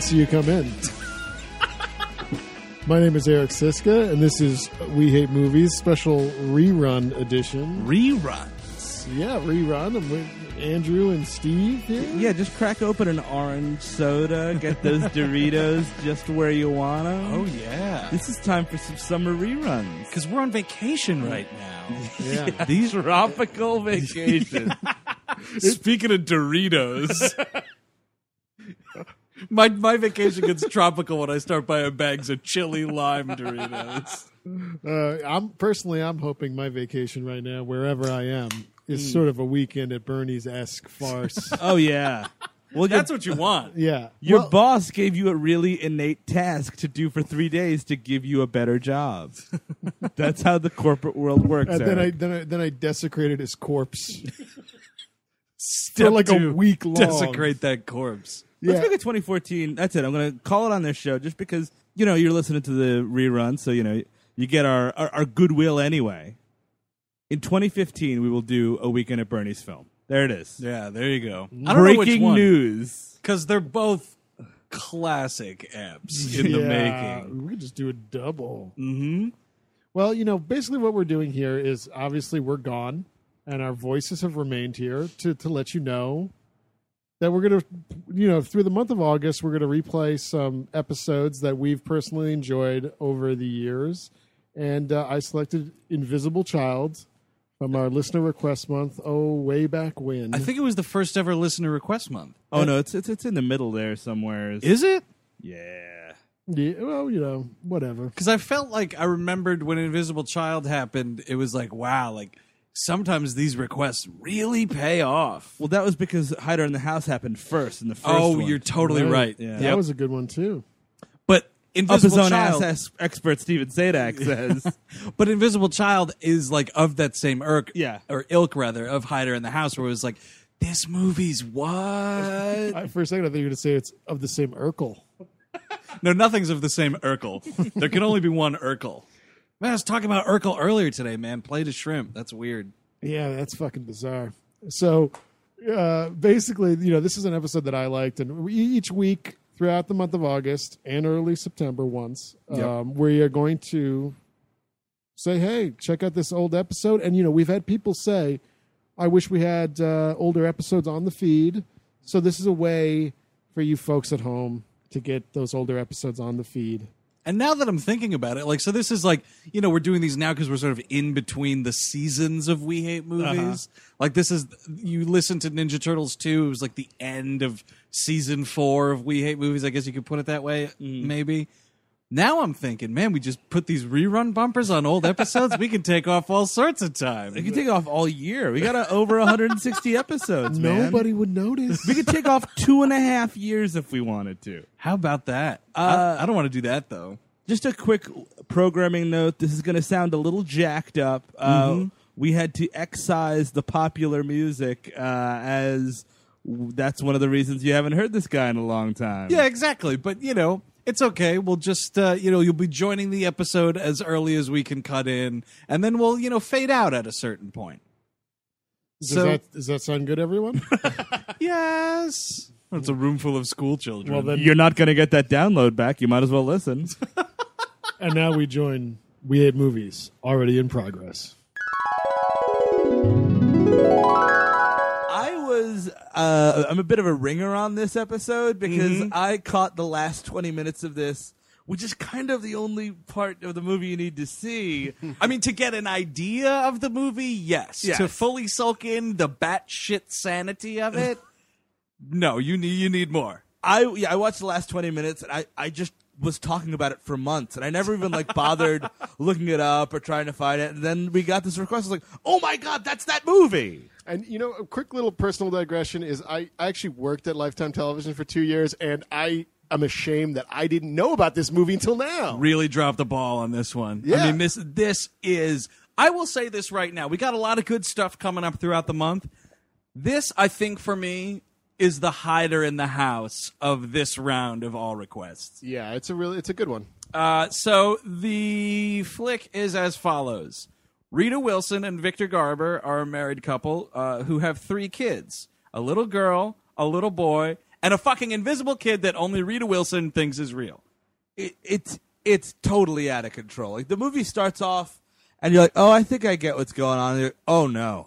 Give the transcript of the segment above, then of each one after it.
see you come in. My name is Eric Siska, and this is We Hate Movies special rerun edition. Reruns. Yeah, rerun. I'm with Andrew and Steve here. Yeah, just crack open an orange soda, get those Doritos just where you want them. Oh, yeah. This is time for some summer reruns. Because we're on vacation right now. Yeah. These tropical vacations. Speaking of Doritos, my vacation gets tropical when I start buying bags of chili lime Doritos. I'm hoping my vacation right now, wherever I am, is sort of a weekend at Bernie's-esque farce. Oh, yeah. Well, That's what you want. Yeah. Your Well, boss gave you a really innate task to do for 3 days to give you a better job. That's how the corporate world works. and Eric. then I desecrated his corpse Step for like a two, week long. Desecrate that corpse. Let's Yeah. make it 2014. That's it. I'm going to call it on this show just because, you're listening to the rerun, so, you get our goodwill anyway. In 2015, we will do a Weekend at Bernie's film. There it is. Yeah, there you go. I don't know which Breaking one. news. Because they're both classic apps in the making. We could just do a double. Mm-hmm. Well, basically what we're doing here is obviously we're gone, and our voices have remained here to let you know that we're going to, through the month of August, we're going to replay some episodes that we've personally enjoyed over the years. And I selected Invisible Child from our listener request month, way back when. I think it was the first ever listener request month. Oh, no, it's in the middle there somewhere. Is it? Yeah. Yeah, well, whatever. Because I felt like I remembered when Invisible Child happened, it was like, wow, like sometimes these requests really pay off. Well, that was because Hider in the House happened first in the first Oh, one. you're totally right. Yeah. That was a good one, too. But Up his Invisible own Child, ass expert Steven Sadak says. but Invisible Child is like of that same Yeah. ilk rather, of Hider in the House, where it was like, this movie's what? For a second, I thought you were going to say it's of the same Urkel. No, nothing's of the same Urkel. There can only be one Urkel. Man, I was talking about Urkel earlier today, man. Plate of shrimp. That's weird. Yeah, that's fucking bizarre. So, basically, this is an episode that I liked, and each week throughout the month of August and early September once, we are going to say, hey, check out this old episode. And, we've had people say, I wish we had older episodes on the feed. So this is a way for you folks at home to get those older episodes on the feed. And now that I'm thinking about it, so this is like, we're doing these now because we're sort of in between the seasons of We Hate Movies. Like this is, you listen to Ninja Turtles 2, it was like the end of season 4 of We Hate Movies. I guess you could put it that way, maybe. Now I'm thinking, man, we just put these rerun bumpers on old episodes. We can take off all sorts of time. We can take off all year. We got over 160 episodes, man. Nobody would notice. We could take off 2.5 years if we wanted to. How about that? I don't want to do that, though. Just a quick programming note. This is going to sound a little jacked up. We had to excise the popular music as that's one of the reasons you haven't heard this guy in a long time. Yeah, exactly. But, it's okay. We'll just, you'll be joining the episode as early as we can cut in, and then we'll, fade out at a certain point. Does that sound good, everyone? Yes. It's a room full of school children. Well, then, You're not going to get that download back. You might as well listen. and now we join We Hate Movies, already in progress. I'm a bit of a ringer on this episode because I caught the last 20 minutes of this, which is kind of the only part of the movie you need to see. I mean, to get an idea of the movie, yes. Yes. To fully soak in the batshit sanity of it, no, you need more. I watched the last 20 minutes and I just was talking about it for months and I never even bothered looking it up or trying to find it. And then we got this request. I was like, oh my God, that's that movie. And, a quick little personal digression is I actually worked at Lifetime Television for 2 years, and I'm ashamed that I didn't know about this movie until now. Really dropped the ball on this one. Yeah. I mean, this is, I will say this right now. We got a lot of good stuff coming up throughout the month. This, I think, for me, is the Hider in the House of this round of all requests. Yeah, it's a good one. So the flick is as follows. Rita Wilson and Victor Garber are a married couple who have 3 kids, a little girl, a little boy, and a fucking invisible kid that only Rita Wilson thinks is real. It's totally out of control. Like the movie starts off, and you're like, "Oh, I think I get what's going on." Here. Oh no,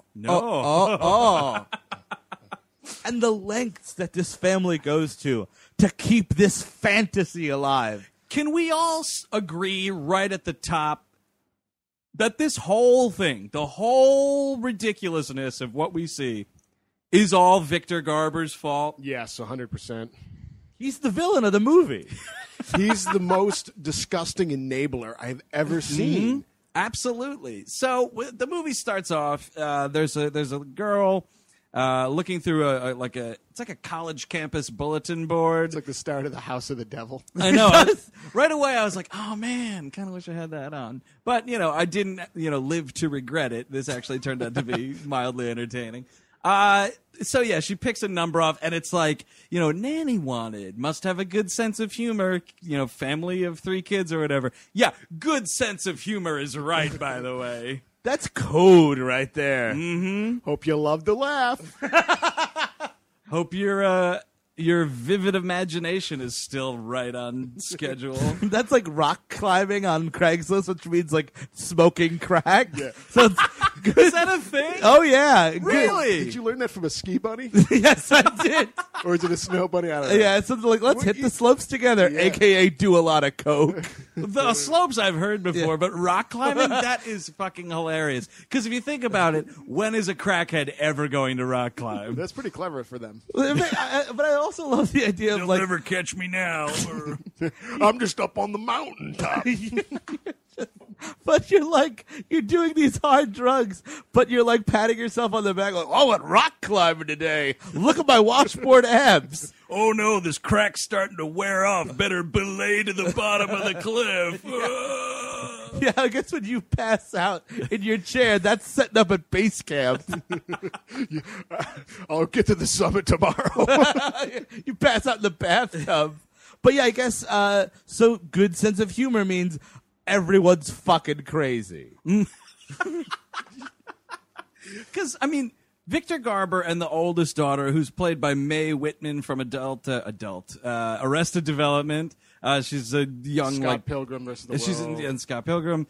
oh. And the lengths that this family goes to keep this fantasy alive. Can we all agree right at the top that this whole thing, the whole ridiculousness of what we see, is all Victor Garber's fault? Yes, 100%. He's the villain of the movie. He's the most disgusting enabler I've ever seen. Mm-hmm. Absolutely. So the movie starts off. There's a girl looking through it's like a college campus bulletin board. It's like the start of the House of the Devil. I know. Right away, I was like, "Oh man, kind of wish I had that on." But I didn't live to regret it. This actually turned out to be mildly entertaining. So yeah, she picks a number off, and it's like, nanny wanted, must have a good sense of humor, family of 3 kids or whatever. Yeah, good sense of humor is right, by the way. That's code right there. Mm-hmm. Hope you love to laugh. Hope your vivid imagination is still right on schedule. That's like rock climbing on Craigslist, which means like smoking crack. Yeah. So it's good. Is that a thing? Oh yeah, Really? Did you learn that from a ski bunny? Yes, I did. Or is it a snow bunny? I don't know. Yeah, it's something like let's hit the slopes together, Yeah. aka do a lot of coke. The slopes I've heard before, but rock climbing, that is fucking hilarious. Because if you think about it, when is a crackhead ever going to rock climb? That's pretty clever for them. But I also love the idea of like never catch me now. I'm just up on the mountaintop. but you're doing these hard drugs, but you're like patting yourself on the back like, oh, I went rock climbing today. Look at my washboard abs. Oh no, this crack's starting to wear off. Better belay to the bottom of the cliff. Yeah, I guess when you pass out in your chair, that's setting up at base camp. I'll get to the summit tomorrow. You pass out in the bathtub. But yeah, I guess so good sense of humor means everyone's fucking crazy. Because, Victor Garber and the oldest daughter, who's played by Mae Whitman from Arrested Development. She's a young Scott Pilgrim versus the World. She's in Scott Pilgrim.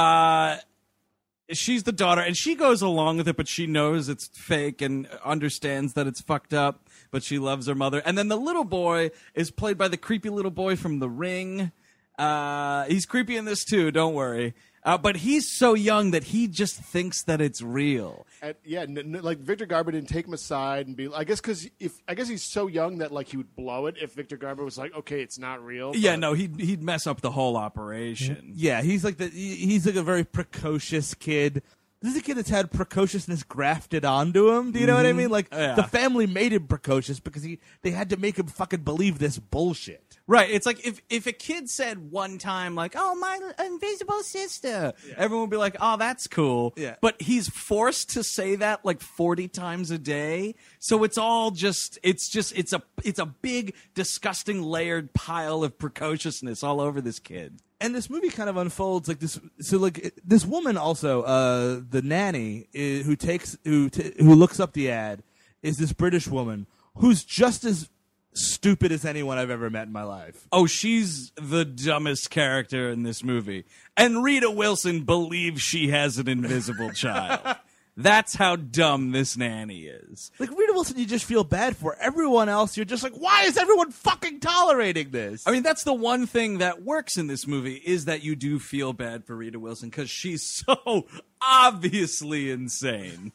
She's the daughter, and she goes along with it, but she knows it's fake and understands that it's fucked up, but she loves her mother. And then the little boy is played by the creepy little boy from The Ring. He's creepy in this too, don't worry. But he's so young that he just thinks that it's real. Like Victor Garber didn't take him aside and be. I guess he's so young that like he would blow it if Victor Garber was like, okay, it's not real. Yeah, no, he'd mess up the whole operation. Yeah, he's like a very precocious kid. This is a kid that's had precociousness grafted onto him. Do you know what I mean? Like the family made him precocious because they had to make him fucking believe this bullshit. Right. It's like if a kid said one time like, "Oh, my invisible sister," everyone would be like, "Oh, that's cool." Yeah. But he's forced to say that like 40 times a day. So it's all just it's a big disgusting layered pile of precociousness all over this kid. And this movie kind of unfolds like this. So, like this woman, also the nanny who looks up the ad, is this British woman who's just as stupid as anyone I've ever met in my life. Oh, she's the dumbest character in this movie, and Rita Wilson believes she has an invisible child. That's how dumb this nanny is. Like, Rita Wilson, you just feel bad for. Everyone else, you're just like, why is everyone fucking tolerating this? That's the one thing that works in this movie is that you do feel bad for Rita Wilson because she's so obviously insane.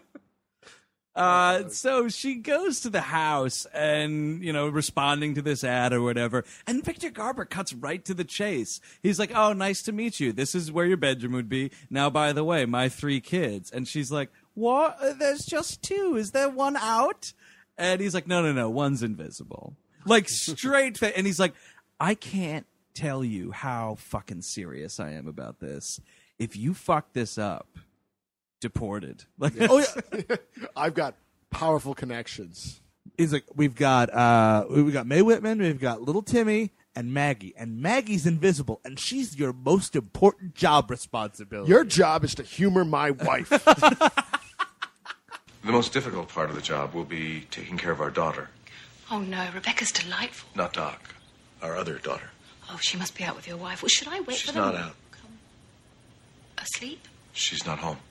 So she goes to the house and, responding to this ad or whatever. And Victor Garber cuts right to the chase. He's like, "Oh, nice to meet you. This is where your bedroom would be. Now, by the way, my 3 kids." And she's like, "What? There's just 2. Is there one out?" And he's like, No, one's invisible. Like straight. And he's like, "I can't tell you how fucking serious I am about this. If you fuck this up, deported." Like, Oh yeah. I've got powerful connections. He's like, we've got Mae Whitman, we've got little Timmy, and Maggie. And Maggie's invisible, and she's your most important job responsibility. Your job is to humor my wife. The most difficult part of the job will be taking care of our daughter. Oh, no, Rebecca's delightful. Not Doc. Our other daughter. Oh, she must be out with your wife. Well, should I wait She's for them? not out. Come. Asleep? She's not home.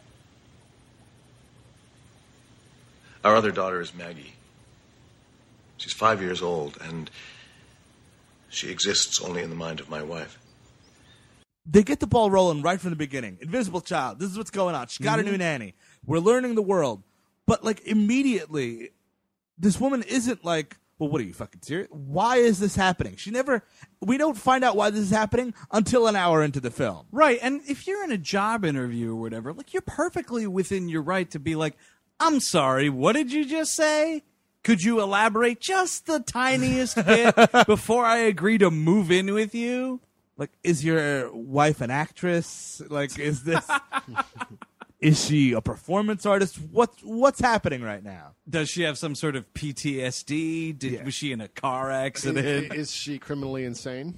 Our other daughter is Maggie. She's 5 years old, and she exists only in the mind of my wife. They get the ball rolling right from the beginning. Invisible child. This is what's going on. She got a new nanny. We're learning the world. But, like, immediately, this woman isn't like, well, what are you, fucking serious? Why is this happening? We don't find out why this is happening until an hour into the film. Right, and if you're in a job interview or whatever, like, you're perfectly within your right to be like, I'm sorry, what did you just say? Could you elaborate just the tiniest bit before I agree to move in with you? Like, is your wife an actress? Like, is this... Is she a performance artist? What's happening right now? Does she have some sort of PTSD? Was she in a car accident? Is she criminally insane?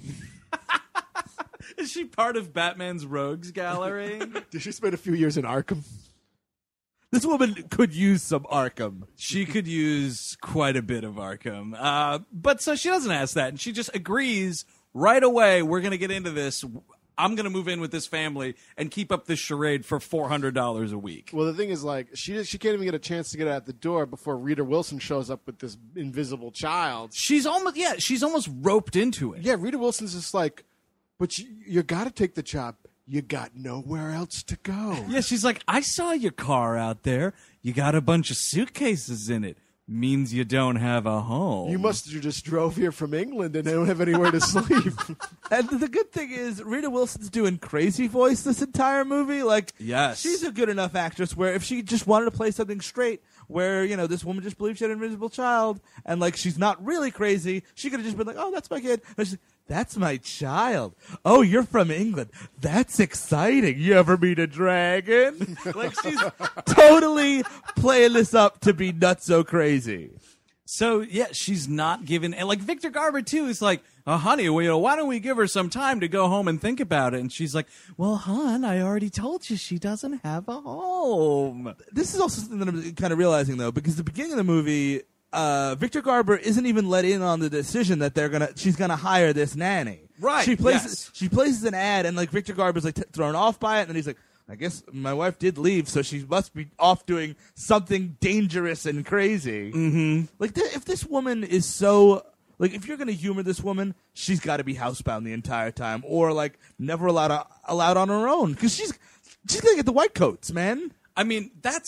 Is she part of Batman's Rogues Gallery? Did she spend a few years in Arkham? This woman could use some Arkham. She could use quite a bit of Arkham. But so she doesn't ask that, and she just agrees right away, we're going to get into this. I'm going to move in with this family and keep up this charade for $400 a week. Well, the thing is, like, she can't even get a chance to get out the door before Rita Wilson shows up with this invisible child. She's almost roped into it. Yeah, Rita Wilson's just like, but you got to take the job. You got nowhere else to go. Yeah, she's like, I saw your car out there. You got a bunch of suitcases in it. Means you don't have a home. You must have just drove here from England and don't have anywhere to sleep. And the good thing is, Rita Wilson's doing crazy voice this entire movie. Like, yes, she's a good enough actress where if she just wanted to play something straight, where, you know, this woman just believes she had an invisible child, and, like, she's not really crazy, she could have just been like, oh, that's my kid. And she's like, that's my child. Oh, you're from England. That's exciting. You ever meet a dragon? Like, she's totally playing this up to be nutso crazy. So, yeah, she's not given... And, like, Victor Garber, too, is like, oh, honey, well, you know, why don't we give her some time to go home and think about it? And she's like, well, hon, I already told you she doesn't have a home. This is also something that I'm kind of realizing, though, because the beginning of the movie... Victor Garber isn't even let in on the decision that she's gonna hire this nanny. Right. She places an ad, and like Victor Garber's like thrown off by it, and he's like, I guess my wife did leave, so she must be off doing something dangerous and crazy. Mm-hmm. Like, if this woman is so... Like, if you're going to humor this woman, she's got to be housebound the entire time, or, like, never allowed on her own, because she's going to get the white coats, man. I mean,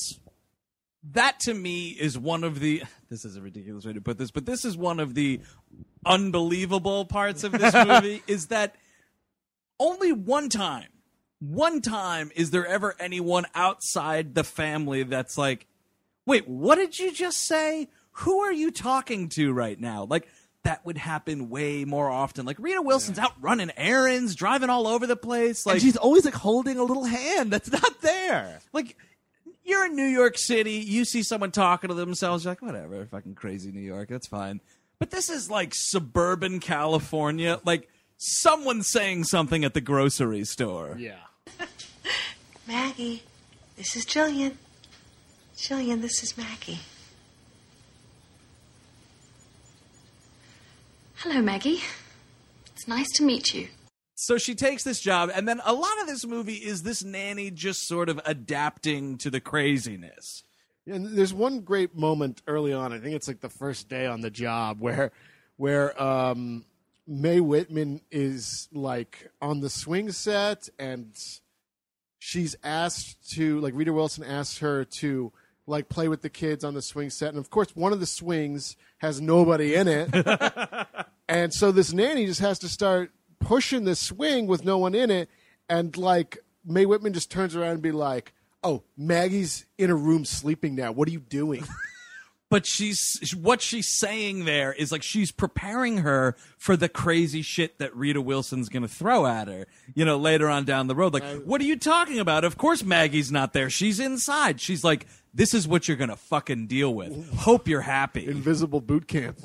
that to me is one of the... This is a ridiculous way to put this, but this is one of the unbelievable parts of this movie, is that only one time is there ever anyone outside the family that's like, wait, what did you just say? Who are you talking to right now? Like, that would happen way more often. Like, Rita Wilson's out running errands, driving all over the place. Like, and she's always, like, holding a little hand that's not there. Like... You're in New York City, you see someone talking to themselves, you're like, whatever, fucking crazy New York, that's fine. But this is like suburban California, like someone saying something at the grocery store. Yeah. Maggie, this is Jillian. Jillian, this is Maggie. Hello, Maggie. It's nice to meet you. So she takes this job, and then a lot of this movie is this nanny just sort of adapting to the craziness. Yeah, and there's one great moment early on. I think it's like the first day on the job where Mae Whitman is like on the swing set, and she's asked to, like, Rita Wilson asks her to like play with the kids on the swing set, and of course one of the swings has nobody in it, and so this nanny just has to start pushing the swing with no one in it, and like Mae Whitman just turns around and be like, oh, Maggie's in a room sleeping now. What are you doing? But what she's saying there is like she's preparing her for the crazy shit that Rita Wilson's going to throw at her, you know, later on down the road. Like, what are you talking about? Of course Maggie's not there. She's inside. She's like, this is what you're going to fucking deal with. Hope you're happy. Invisible boot camp.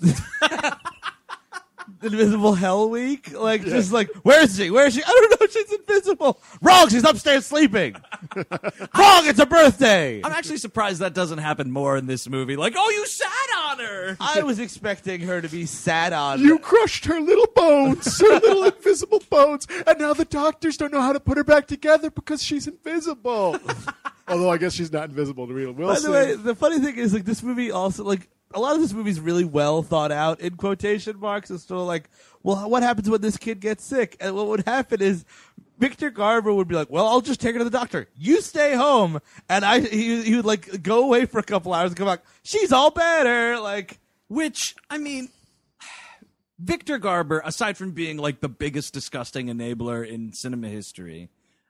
Invisible Hell Week? Like, just like, where is she? Where is she? I don't know. She's invisible. invisible? Wrong, she's upstairs sleeping. Wrong, it's a birthday. I'm actually surprised that doesn't happen more in this movie. Like, oh, you sat on her. I was expecting her to be sat on. You crushed her little bones, her little invisible bones, and now the doctors don't know how to put her back together because she's invisible. Although I guess she's not invisible to Rita By Wilson. the way, the funny thing is, like, this movie also, like, a lot of this movie is really well thought out in quotation marks. It's sort of like, well, what happens when this kid gets sick? And what would happen is Victor Garber would be like, well, I'll just take her to the doctor. You stay home. And he would, like, go away for a couple hours and come back. She's all better. Like, Which, I mean, Victor Garber, aside from being like the biggest disgusting enabler in cinema history,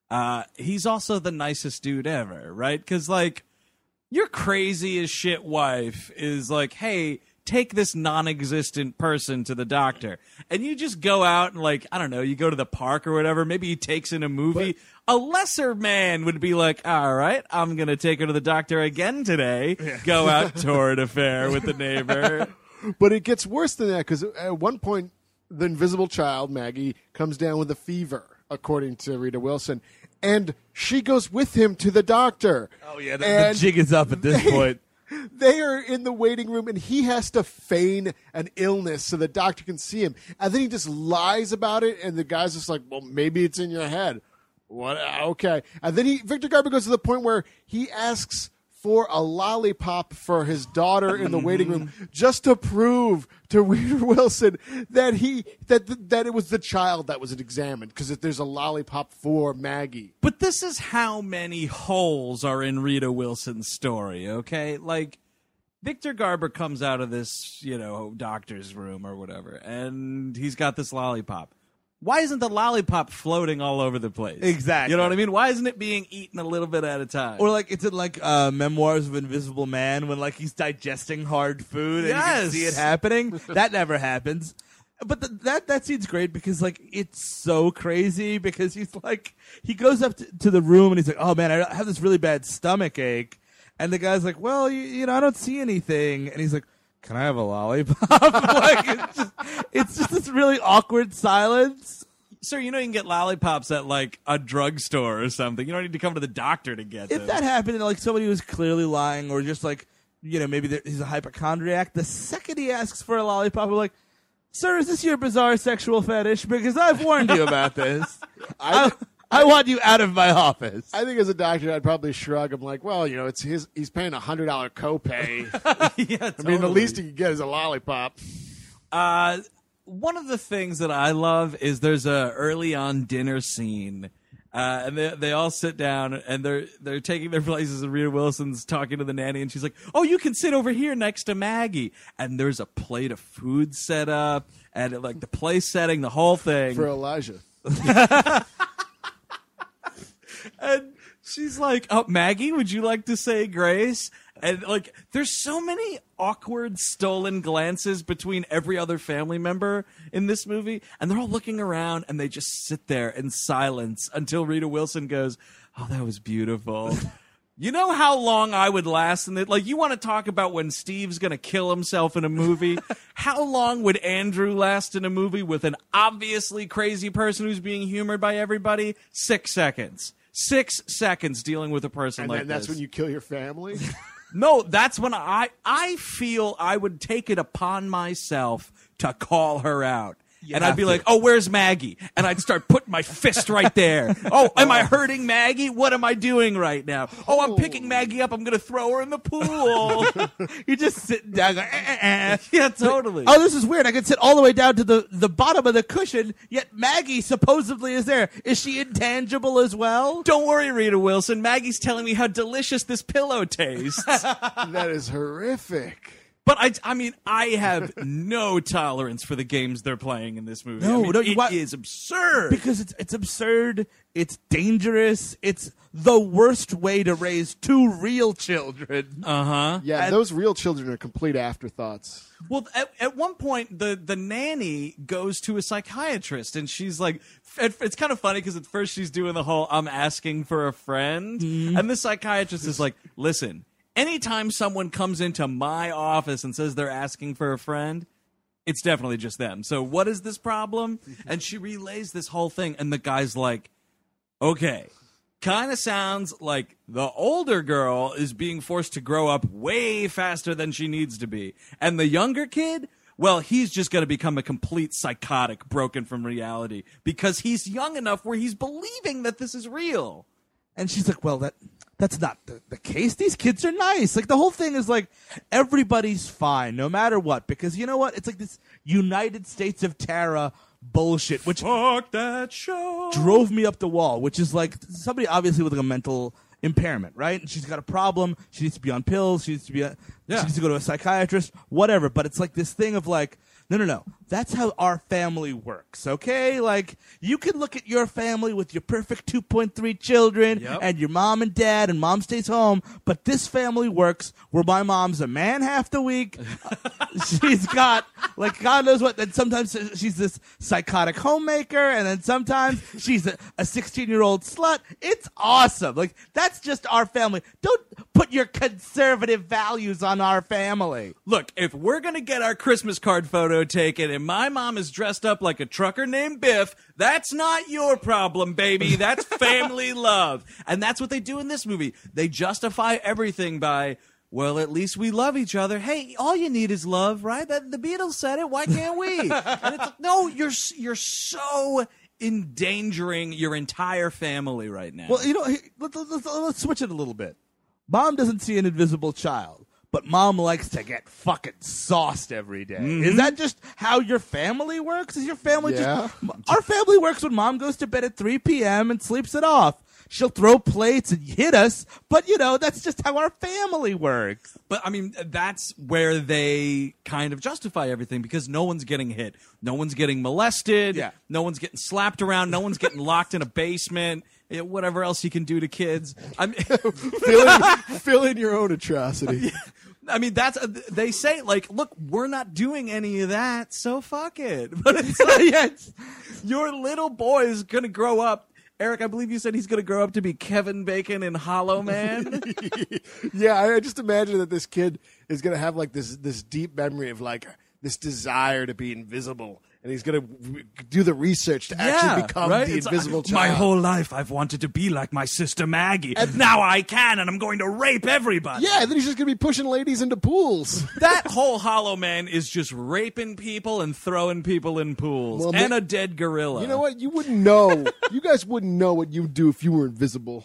he's also the nicest dude ever, right? Because, like, your crazy as shit wife is like, hey, take this non-existent person to the doctor. And you just go out and, like, I don't know, you go to the park or whatever. Maybe he takes in a movie. A lesser man would be like, all right, I'm going to take her to the doctor again today. Go out, tour an affair with the neighbor. But it gets worse than that because at one point, the invisible child, Maggie, comes down with a fever, according to Rita Wilson. And she goes with him to the doctor. oh, yeah, the jig is up at this point. They are in the waiting room, and he has to feign an illness so the doctor can see him. And then he just lies about it, and the guy's just like, well, maybe it's in your head. What? Okay. And then Victor Garber goes to the point where he asks for a lollipop for his daughter in the waiting room just to prove to Rita Wilson that that it was the child that was examined because there's a lollipop for Maggie. But this is how many holes are in Rita Wilson's story, okay? Like, Victor Garber comes out of this, doctor's room or whatever, and he's got this lollipop. Why isn't the lollipop floating all over the place? Exactly. You know what I mean? Why isn't it being eaten a little bit at a time? Or like it's in like Memoirs of Invisible Man when like he's digesting hard food and you can Yes. see it happening. That never happens. But that scene's great because like it's so crazy because he's like he goes up to the room and he's like, oh man, I have this really bad stomach ache, and the guy's like, well, you know, I don't see anything, and he's like, can I have a lollipop? Like it's just this really awkward silence. Sir, you can get lollipops at like a drugstore or something. You don't need to come to the doctor to get them. If that happened and like somebody was clearly lying or just like, maybe he's a hypochondriac, the second he asks for a lollipop, we're like, sir, is this your bizarre sexual fetish? Because I've warned you about this. I want you out of my office. I think as a doctor, I'd probably shrug. I'm like, well, it's he's paying $100 copay. Yeah, I mean, the totally. least he can get is a lollipop. One of the things that I love is there's a early on dinner scene, and they all sit down and they're taking their places, and Rita Wilson's talking to the nanny, and she's like, "Oh, you can sit over here next to Maggie." And there's a plate of food set up, and like the place setting, the whole thing For Elijah. And she's like, "Oh, Maggie, would you like to say grace?" And like, there's so many awkward stolen glances between every other family member in this movie, and they're all looking around, and they just sit there in silence until Rita Wilson goes, "Oh, that was beautiful." You know how long I would last in it? Like, you want to talk about when Steve's going to kill himself in a movie? How long would Andrew last in a movie with an obviously crazy person who's being humored by everybody? 6 seconds. 6 seconds dealing with a person And like then that's this. when you kill your family? No, that's when I feel I would take it upon myself to call her out. And I'd be like, "Oh, where's Maggie?" And I'd start putting my fist right there. "Oh, am I hurting Maggie? What am I doing right now? Oh, I'm picking Maggie up. I'm going to throw her in the pool." You're just sitting down going, Yeah, totally. Oh, this is weird. I can sit all the way down to the bottom of the cushion, yet Maggie supposedly is there. Is she intangible as well? Don't worry, Rita Wilson. Maggie's telling me how delicious this pillow tastes. That is horrific. But I mean, I have no tolerance for the games they're playing in this movie. No, I mean, no, it is absurd. Because it's absurd, it's dangerous, it's the worst way to raise two real children. Yeah, And- those real children are complete afterthoughts. Well, at one point, the nanny goes to a psychiatrist, and she's like, it's kind of funny because at first she's doing the whole "I'm asking for a friend," and the psychiatrist is like, "Listen, anytime someone comes into my office and says they're asking for a friend, it's definitely just them. So what is this problem?" And she relays this whole thing, and the guy's like, Okay. Kind of sounds like the older girl is being forced to grow up way faster than she needs to be. And the younger kid, well, he's just going to become a complete psychotic, broken from reality, because he's young enough where he's believing that this is real. And she's like, well, that's not the case. These kids are nice. Like, the whole thing is like, everybody's fine, no matter what. Because you know what? It's like this United States of Terror bullshit, which Fuck that show. drove me up the wall, which is like somebody obviously with like a mental impairment, right? And she's got a problem. She needs to be on pills. She needs to she needs to go to a psychiatrist, whatever. But it's like this thing of like, no. That's how our family works, okay? Like, you can look at your family with your perfect 2.3 children and your mom and dad, and mom stays home, but this family works where my mom's a man half the week. She's got, like, God knows what, and sometimes she's this psychotic homemaker, and then sometimes she's a 16-year-old slut. It's awesome. Like, that's just our family. Don't put your conservative values on our family. Look, if we're going to get our Christmas card photo taken and my mom is dressed up like a trucker named Biff, that's not your problem, baby. That's family love. And that's what they do in this movie. They justify everything by, well, at least we love each other. Hey, all you need is love, right? The Beatles said it. Why can't we? And it's like, no, you're so endangering your entire family right now. Well, you know, let's switch it a little bit. Mom doesn't see an invisible child, but mom likes to get fucking sauced every day. Is that just how your family works? Is your family just... Our family works when mom goes to bed at 3 p.m. and sleeps it off. She'll throw plates and hit us, but, you know, that's just how our family works. But, I mean, that's where they kind of justify everything, because no one's getting hit. No one's getting molested. Yeah. No one's getting slapped around. No one's getting locked in a basement. Whatever else you can do to kids. I mean, Fill in your own atrocity. I mean, that's they say, like, look, we're not doing any of that, so fuck it. But it's like, your little boy is going to grow up. Eric, I believe you said he's going to grow up to be Kevin Bacon in Hollow Man. Yeah, I just imagine that this kid is going to have like this deep memory of like this desire to be invisible. And he's going to do the research to actually become the invisible child. My whole life I've wanted to be like my sister Maggie. And now I can, and I'm going to rape everybody. Yeah, and then he's just going to be pushing ladies into pools. That whole Hollow Man is just raping people and throwing people in pools. Well, and a dead gorilla. You know what? You wouldn't know. You guys wouldn't know what you'd do if you were invisible.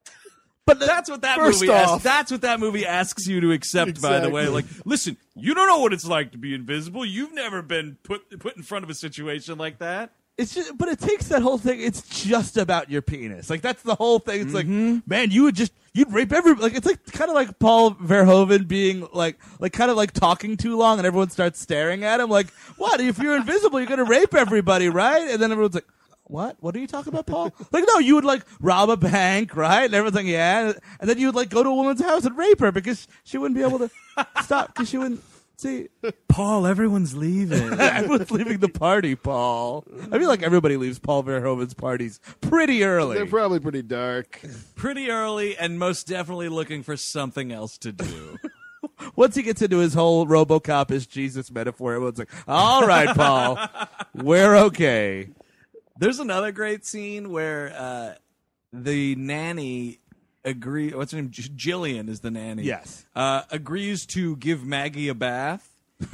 But that's what that First movie off- asks. That's what that movie asks you to accept. By the way, like, listen, you don't know what it's like to be invisible. You've never been put in front of a situation like that. It's just, but it takes that whole thing. It's just about your penis. Like, that's the whole thing. It's like, man, you'd rape everybody. Like, it's like kind of like Paul Verhoeven being like kind of like talking too long, and everyone starts staring at him. Like, what? If you're invisible, you're gonna rape everybody, right? And then everyone's like, what? What are you talking about, Paul? Like, no, you would like rob a bank, right? And everyone's like, yeah. And then you would like go to a woman's house and rape her because she wouldn't be able to stop because she wouldn't see. Paul, everyone's leaving. Everyone's leaving the party, Paul. I feel like everybody leaves Paul Verhoeven's parties pretty early. They're probably pretty dark. Pretty early, and most definitely looking for something else to do. Once he gets into his whole RoboCop is Jesus metaphor, everyone's like, all right, Paul, we're okay. There's another great scene where the nanny what's her name? Jillian is the nanny. Yes. Agrees to give Maggie a bath.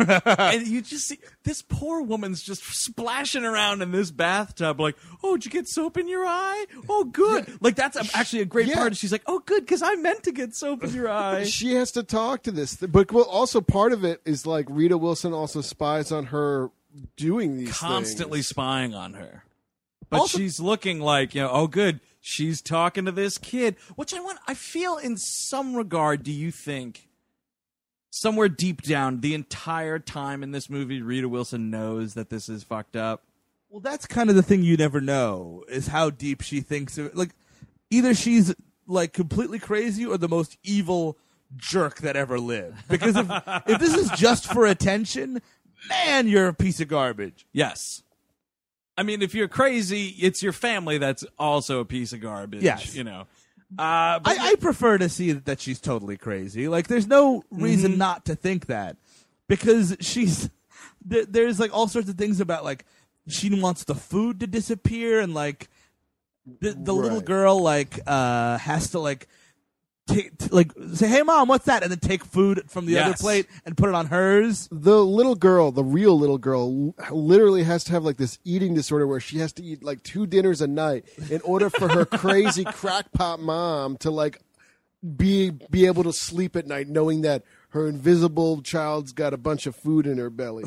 And you just see this poor woman's just splashing around in this bathtub like, oh, did you get soap in your eye? Oh, good. Yeah. Like, that's actually a great part. She's like, oh, good, because I meant to get soap in your eye. She has to talk to this. But also part of it is like Rita Wilson also spies on her doing these constantly things. Spying on her. But Also- she's looking like, oh, good. She's talking to this kid, which I feel in some regard, do you think, somewhere deep down, the entire time in this movie, Rita Wilson knows that this is fucked up? Well, that's kind of the thing you never know, is how deep she thinks of it. Like, either she's, like, completely crazy or the most evil jerk that ever lived. Because if this is just for attention, man, you're a piece of garbage. Yes. I mean, if you're crazy, it's your family that's also a piece of garbage. Yes. You know. I prefer to see that she's totally crazy. Like, there's no reason not to think that. Because there's, like, all sorts of things about, like, she wants the food to disappear and, like, The little Right. girl has to say, "Hey mom, what's that?" and then take food from the other Yes. plate and put it on hers. The little girl, the real little girl, literally has to have like this eating disorder where she has to eat like 2 dinners a night in order for her crazy crackpot mom to like be able to sleep at night, knowing that her invisible child's got a bunch of food in her belly.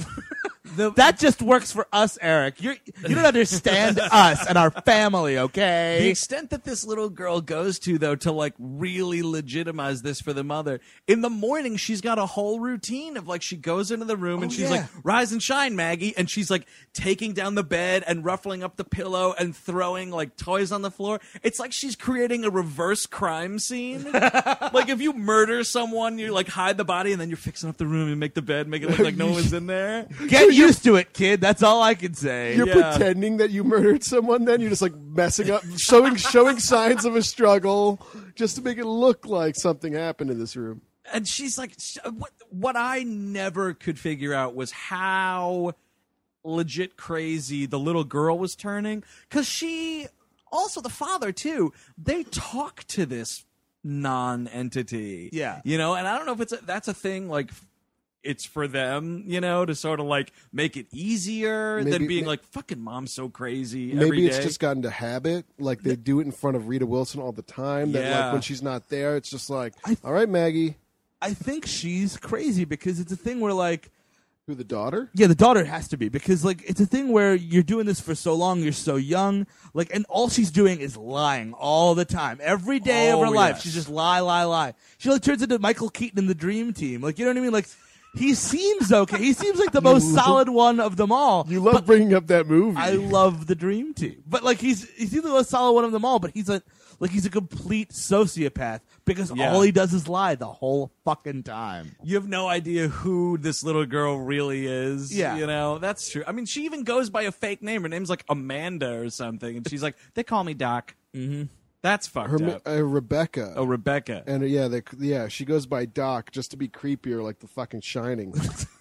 That just works for us, Eric. You don't understand us and our family, okay? The extent that this little girl goes to, though, to like really legitimize this for the mother, in the morning she's got a whole routine of like she goes into the room and she's like, "Rise and shine, Maggie," and she's like taking down the bed and ruffling up the pillow and throwing like toys on the floor. It's like she's creating a reverse crime scene. Like if you murder someone, you like hide the body and then you're fixing up the room and make the bed, make it look like no one's in there. Get used to it, kid. That's all I can say. You're Yeah. pretending that you murdered someone, then you're just like messing up, showing signs of a struggle just to make it look like something happened in this room. And she's like, what I never could figure out was how legit crazy the little girl was turning. Because she, also the father too, they talk to this non-entity. Yeah. You know, and I don't know if that's a thing like it's for them, you know, to sort of like make it easier than being like, fucking mom's so crazy every Maybe it's day. just gotten to habit. Like they do it in front of Rita Wilson all the time. That Yeah. like when she's not there, it's just like, all right, Maggie. I think she's crazy because it's a thing where like, Who, the daughter? yeah, the daughter has to be because like it's a thing where you're doing this for so long, you're so young, like, and all she's doing is lying all the time, every day of her life. yes. She's just lie. She like turns into Michael Keaton in the Dream Team, like you know what I mean? Like he seems okay. He seems like the most solid one of them all. You love bringing up that movie. I love the Dream Team, but like he's the most solid one of them all. But he's a complete sociopath because Yeah. all he does is lie the whole fucking time. You have no idea who this little girl really is. Yeah. You know, that's true. I mean, she even goes by a fake name. Her name's like Amanda or something. And she's like, they call me Doc. Mm-hmm. That's fucked up. Rebecca. Oh, Rebecca. And she goes by Doc just to be creepier, like the fucking Shining.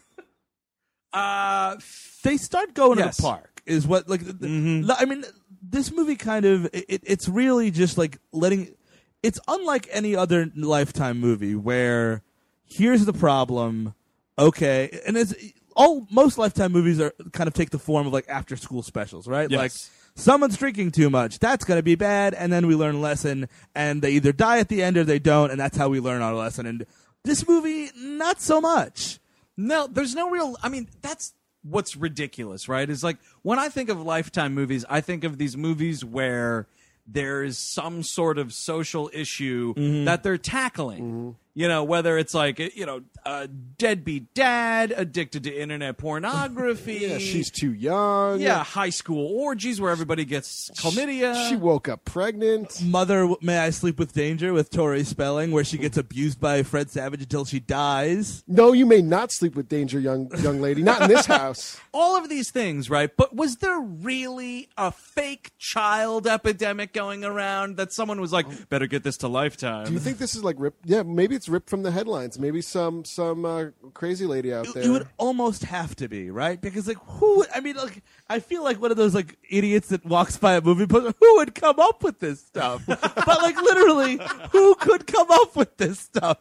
They start going Yes. to the park is what like I mean this movie kind of it's really just like it's unlike any other Lifetime movie where here's the problem, okay, and most Lifetime movies are kind of take the form of like after school specials, right? Yes. Like someone's drinking too much, that's going to be bad, and then we learn a lesson and they either die at the end or they don't, and that's how we learn our lesson. And this movie not so much. No, there's no real. I mean, that's what's ridiculous, right? Is like when I think of Lifetime movies, I think of these movies where there is some sort of social issue that they're tackling. You know, whether it's like, you know, a deadbeat dad addicted to internet pornography. Yeah, she's too young. Yeah, high school orgies where everybody gets chlamydia. She woke up pregnant. Mother, May I Sleep with Danger with Tori Spelling, where she gets abused by Fred Savage until she dies. No, you may not sleep with danger, young lady. Not in this house. All of these things, right? But was there really a fake child epidemic going around that someone was like, better get this to Lifetime? Do you think this is like ripped? Yeah, maybe it's ripped from the headlines. Maybe some crazy lady out there. It would almost have to be, right? Because like who? I mean, like I feel like one of those like idiots that walks by a movie poster. Who would come up with this stuff? But like literally, who could come up with this stuff?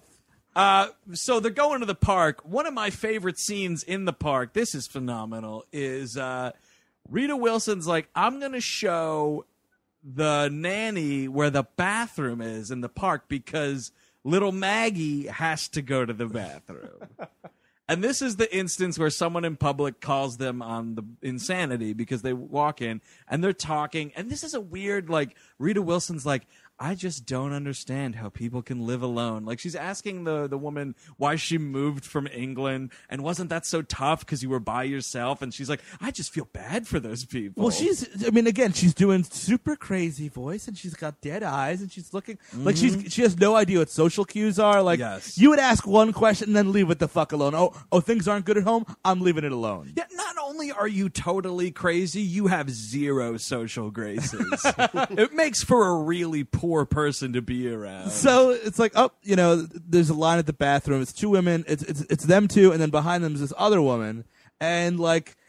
So they're going to the park. One of my favorite scenes in the park, this is phenomenal, is Rita Wilson's like, I'm going to show the nanny where the bathroom is in the park because little Maggie has to go to the bathroom. And this is the instance where someone in public calls them on the insanity because they walk in and they're talking. And this is a weird, like, Rita Wilson's like, I just don't understand how people can live alone. Like, she's asking the woman why she moved from England, and wasn't that so tough because you were by yourself? And she's like, I just feel bad for those people. Well, she's doing super crazy voice, and she's got dead eyes, and she's looking like she has no idea what social cues are. Like, Yes. you would ask one question and then leave it the fuck alone. Oh, things aren't good at home. I'm leaving it alone. Yeah, not only are you totally crazy, you have zero social graces. It makes for a really poor person to be around. So it's like, there's a line at the bathroom. It's two women. It's them two, and then behind them is this other woman. And like,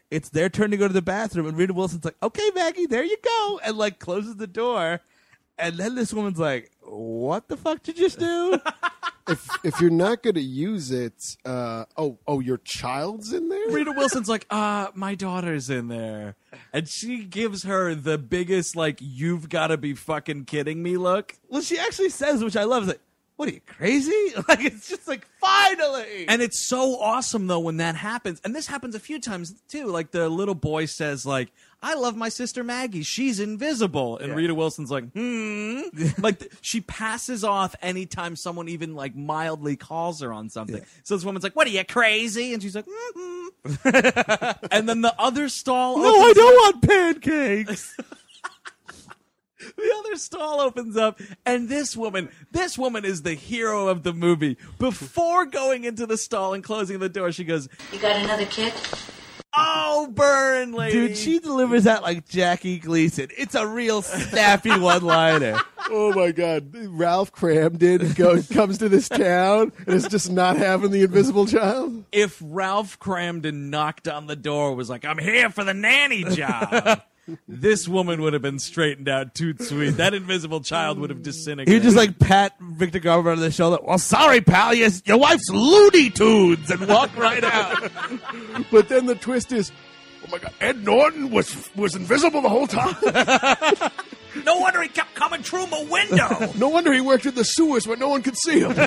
it's their turn to go to the bathroom, and Rita Wilson's like, "Okay, Maggie, there you go," and like closes the door, and then this woman's like, "What the fuck did you just do?" If you're not going to use it, your child's in there? Rita Wilson's like, my daughter's in there. And she gives her the biggest, like, you've got to be fucking kidding me look. Well, she actually says, which I love, is like, "What are you, crazy?" Like, it's just like, finally. And it's so awesome, though, when that happens. And this happens a few times, too. Like, the little boy says, like, "I love my sister Maggie. She's invisible." And Rita Wilson's like, Like, she passes off anytime someone even, like, mildly calls her on something. Yeah. So this woman's like, "What are you, crazy?" And she's like, And then the other stall No, I don't want pancakes. The other stall opens up, and this woman is the hero of the movie. Before going into the stall and closing the door, she goes, You got another kid? "Oh, burn, lady." Dude, she delivers that like Jackie Gleason. It's a real snappy one-liner. Oh my God! Ralph Cramden comes to this town and is just not having the invisible child. If Ralph Cramden knocked on the door, was like, "I'm here for the nanny job," this woman would have been straightened out toot sweet. That invisible child would have disintegrated. He just like pat Victor Garber on the shoulder. "Well, sorry, pal, your wife's Looney Tunes," and walk right out. But then the twist is, oh my God, Ed Norton was invisible the whole time. No wonder he kept coming through my window. No wonder he worked in the sewers where no one could see him.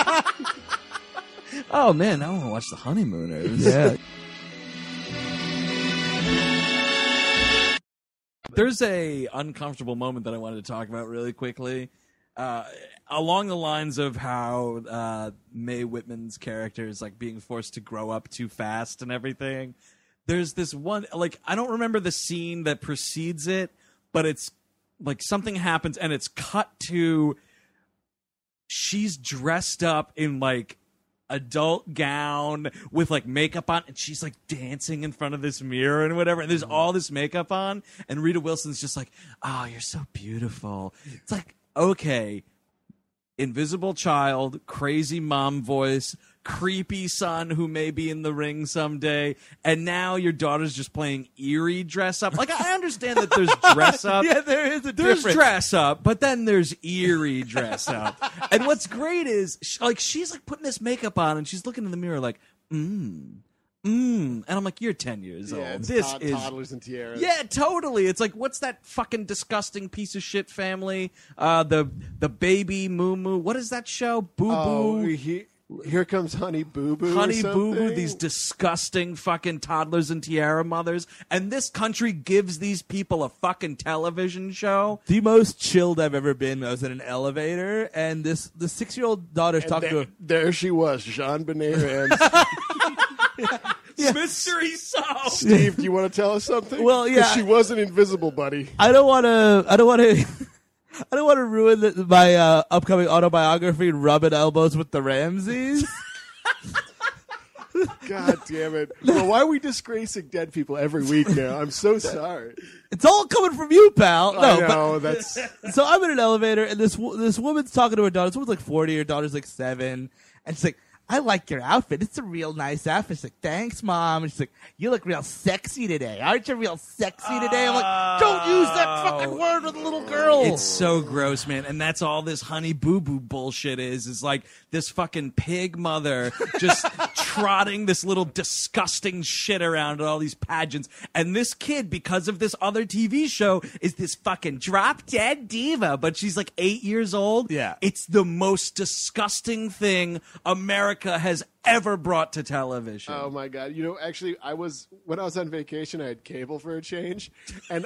Oh man, I want to watch The Honeymooners. Yeah. There's a uncomfortable moment that I wanted to talk about really quickly. Along the lines of how Mae Whitman's character is like being forced to grow up too fast and everything. There's this one, like, I don't remember the scene that precedes it, but it's like something happens and it's cut to she's dressed up in like adult gown with like makeup on, and she's like dancing in front of this mirror and whatever, and there's all this makeup on, and Rita Wilson's just like, "Oh, you're so beautiful." It's like, okay, invisible child, crazy mom voice, creepy son who may be in the ring someday, and now your daughter's just playing eerie dress up. Like, I understand that there's dress up. Yeah, there is a There's difference. dress up, but then there's eerie dress up. And what's great is, she's like putting this makeup on, and she's looking in the mirror like, and I'm like, you're 10 years old. Yeah, it's This is toddlers and tiaras. yeah, totally. It's like, what's that fucking disgusting piece of shit family? The baby Moo Moo. What is that show? Boo Boo. Here comes Honey Boo Boo. Honey Boo Boo, these disgusting fucking toddlers and tiara mothers. And this country gives these people a fucking television show. The most chilled I've ever been. I was in an elevator, and the 6-year-old daughter's talking to her. There she was, Jean Benet Rams. Mystery solved. Steve, do you want to tell us something? Well, yeah. 'Cause she wasn't invisible, buddy. I don't want to ruin my upcoming autobiography, Rubbing Elbows with the Ramseys. God damn it. Well, why are we disgracing dead people every week now? I'm so sorry. It's all coming from you, pal. I No, know, that's... so I'm in an elevator, and this woman's talking to her daughter. This woman's like 40, her daughter's like 7, and she's like, "I like your outfit. It's a real nice outfit." She's like, "Thanks, Mom." And she's like, "You look real sexy today. Aren't you real sexy today?" I'm like, "Don't use that fucking word with a little girl." It's so gross, man. And that's all this Honey Boo Boo bullshit is like this fucking pig mother just trotting this little disgusting shit around at all these pageants. And this kid, because of this other TV show, is this fucking drop dead diva. But she's like 8 years old. Yeah. It's the most disgusting thing America has ever brought to television. Oh my God! You know, actually, when I was on vacation, I had cable for a change, and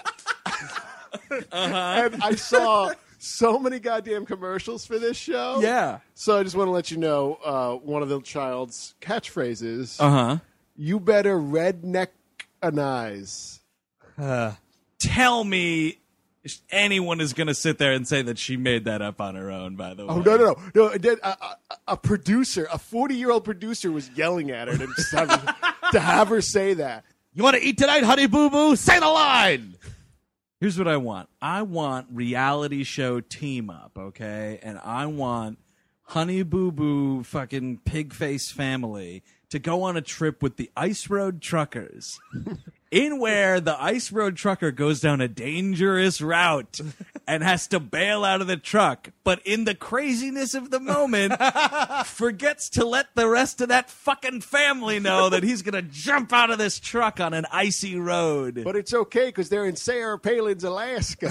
and I saw so many goddamn commercials for this show. Yeah. So I just want to let you know, one of the child's catchphrases: Uh-huh. "You better redneck-anize." Tell me anyone is going to sit there and say that she made that up on her own, by the way. Oh no! A producer, a 40-year-old producer, was yelling at her to have her say that. "You want to eat tonight, Honey Boo Boo? Say the line." Here's what I want. I want reality show team up, okay? And I want Honey Boo Boo fucking pig face family to go on a trip with the Ice Road Truckers in where the ice road trucker goes down a dangerous route and has to bail out of the truck, but in the craziness of the moment, forgets to let the rest of that fucking family know that he's going to jump out of this truck on an icy road. But it's okay because they're in Sarah Palin's Alaska.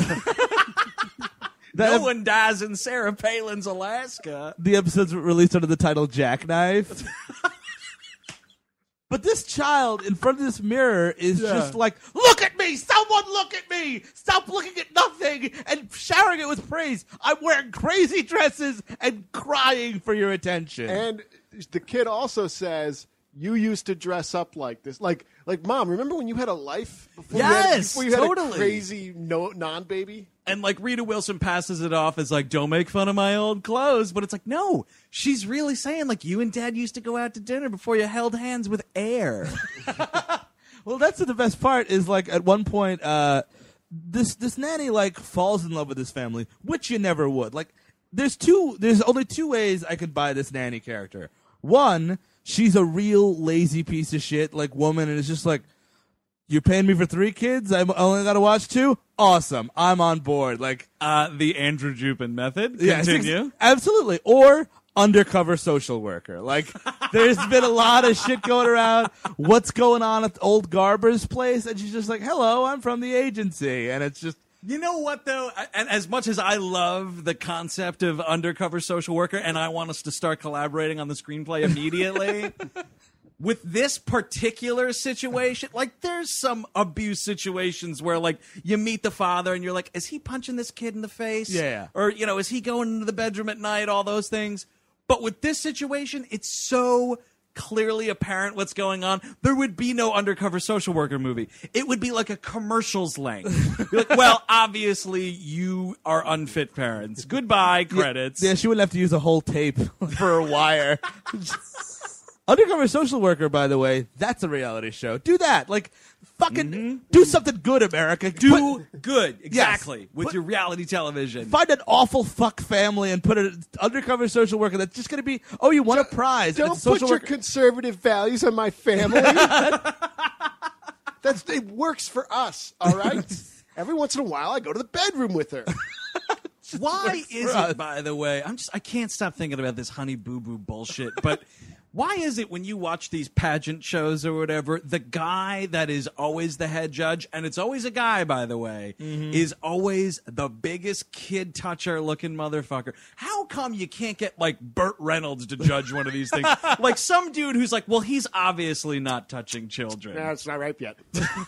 No one dies in Sarah Palin's Alaska. The episode's released under the title Jackknife. But this child in front of this mirror is just like, look at me! Someone look at me! Stop looking at nothing! And showering it with praise. I'm wearing crazy dresses and crying for your attention. And the kid also says, you used to dress up like this. Like Mom, remember when you had a life? Before Yes, you had a totally. crazy non-baby? And like Rita Wilson passes it off as like, don't make fun of my old clothes. But it's like, no, she's really saying like, you and Dad used to go out to dinner before you held hands with air. Well, that's the best part is like at one point, this nanny like falls in love with this family, which you never would. Like there's only two ways I could buy this nanny character. One, she's a real lazy piece of shit like woman and is just like, you're paying me for 3 kids? I only got to watch 2? Awesome. I'm on board. Like The Andrew Jupin method. yeah, Continue. absolutely. Or undercover social worker. Like there's been a lot of shit going around. What's going on at old Garber's place? And she's just like, hello, I'm from the agency. And it's just, You know what, though? And as much as I love the concept of undercover social worker, and I want us to start collaborating on the screenplay immediately, with this particular situation, like, there's some abuse situations where, like, you meet the father and you're like, is he punching this kid in the face? Yeah. Or, you know, is he going into the bedroom at night? All those things. But with this situation, it's so clearly apparent what's going on. There would be no undercover social worker movie. It would be like a commercial's length. You're like, well, obviously you are unfit parents. Goodbye, credits. yeah, she wouldn't have to use a whole tape for a wire. Undercover social worker, by the way, that's a reality show. Do that. Like, fucking do something good, America. Do good. Exactly. Yes. With your reality television. Find an awful fuck family and put an undercover social worker that's just going to be, oh, you won a prize. and Don't it's a put social your worker. conservative values on my family. It works for us, all right? Every once in a while, I go to the bedroom with her. Why is us. it, by the way, I can't stop thinking about this Honey Boo Boo bullshit, but why is it when you watch these pageant shows or whatever, the guy that is always the head judge, and it's always a guy, by the way, is always the biggest kid toucher looking motherfucker? How come you can't get, like, Burt Reynolds to judge one of these things? Like some dude who's like, well, he's obviously not touching children. No, it's not ripe yet.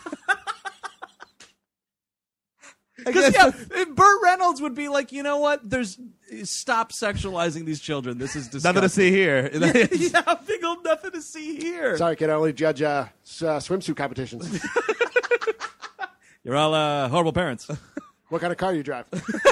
Because Burt Reynolds would be like, you know what? Stop sexualizing these children. This is disgusting. Nothing to see here. Yeah, big old nothing to see here. Sorry, kid, I only judge swimsuit competitions. You're all horrible parents. What kind of car do you drive?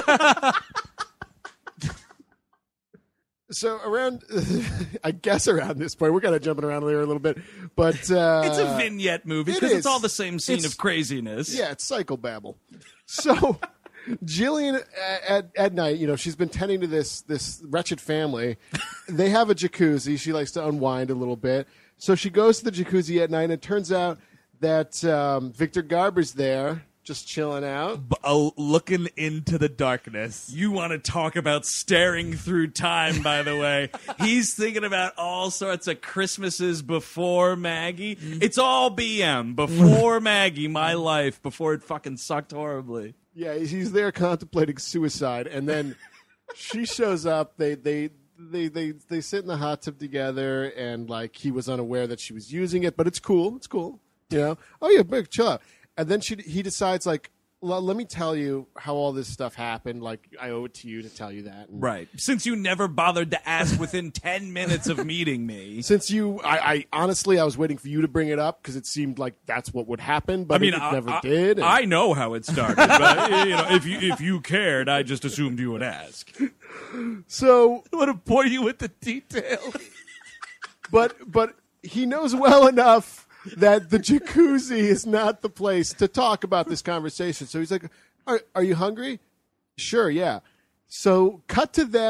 So I guess around this point, we're kind of jumping around here a little bit, but It's a vignette movie because is. it's all the same scene It's- of craziness. yeah, it's psychobabble. So Jillian at night, you know, she's been tending to this wretched family. They have a jacuzzi. She likes to unwind a little bit. So she goes to the jacuzzi at night, and it turns out that Victor Garber's there, just chilling out. Looking into the darkness. You want to talk about staring through time, by the way. He's thinking about all sorts of Christmases before Maggie. It's all BM. Before Maggie, my life, before it fucking sucked horribly. Yeah, he's there contemplating suicide, and then she shows up. They sit in the hot tub together, and like he was unaware that she was using it, but it's cool. It's cool. You know? Oh yeah, big chill out. And then he decides like, let me tell you how all this stuff happened. Like I owe it to you to tell you that. And Right. Since you never bothered to ask within 10 minutes of meeting me. since I honestly I was waiting for you to bring it up because it seemed like that's what would happen, but it never did. And I know how it started, but you know, if you cared, I just assumed you would ask. so, I want to bore you with the details. but he knows well enough that the jacuzzi is not the place to talk about this conversation. So he's like, are you hungry? Sure, yeah. So cut to them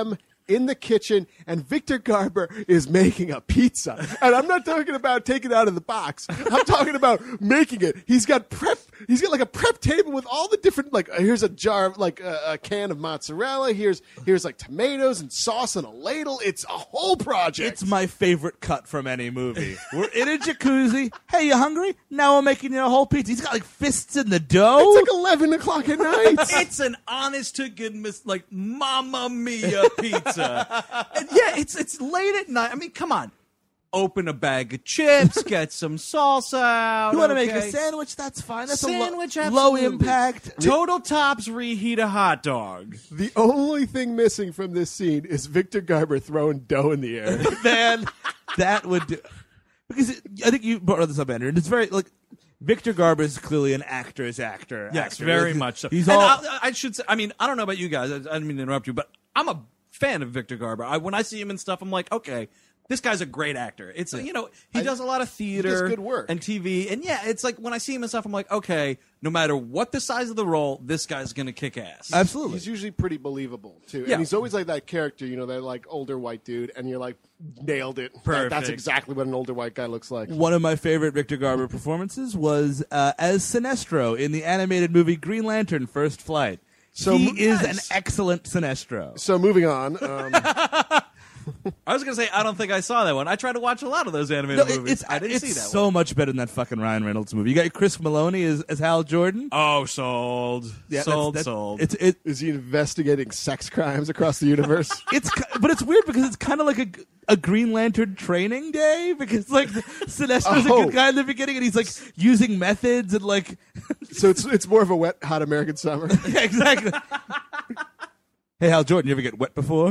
in the kitchen, and Victor Garber is making a pizza. And I'm not talking about taking it out of the box. I'm talking about making it. He's got like a prep table with all the different, like, here's a jar, like a can of mozzarella. Here's like tomatoes and sauce and a ladle. It's a whole project. It's my favorite cut from any movie. We're in a jacuzzi. Hey, you hungry? Now we're making you a whole pizza. He's got like fists in the dough. It's like 11 o'clock at night. It's an honest to goodness, like, Mamma Mia pizza. And yeah, it's late at night. I mean, come on. Open a bag of chips, get some salsa out. You want to make a sandwich? That's fine. That's Sandwich, a low absolutely. impact. Total Tops reheat a hot dog. The only thing missing from this scene is Victor Garber throwing dough in the air. Man, that would do. Because I think you brought this up, Andrew, and it's very, like, Victor Garber is clearly an actor's actor. Yes, actor. very Like, much so. He's And all. I should say, I mean, I don't know about you guys. I didn't mean to interrupt you, but I'm a fan of Victor Garber. When I see him and stuff, I'm like, okay, this guy's a great actor. It's he does a lot of theater, does good work. and TV, and yeah, it's like when I see him and stuff, I'm like, okay, no matter what the size of the role, this guy's gonna kick ass. Absolutely. He's usually pretty believable, too. Yeah. And he's always like that character, that like older white dude, and you're like, nailed it. That's Perfect. exactly what an older white guy looks like. One of my favorite Victor Garber performances was as Sinestro in the animated movie Green Lantern: First Flight. So he is nice. an excellent Sinestro. So moving on. I was gonna say I don't think I saw that one. I tried to watch a lot of those animated movies. I didn't see that so one. much better than that fucking Ryan Reynolds movie. You got Chris Maloney as Hal Jordan. Oh, sold, sold. It's Is he investigating sex crimes across the universe? but it's weird because it's kind of like a Green Lantern training day because like Sinestro's a good guy in the beginning and he's like using methods and like So it's more of a wet, hot American summer. yeah, exactly. Hey, Hal Jordan, you ever get wet before?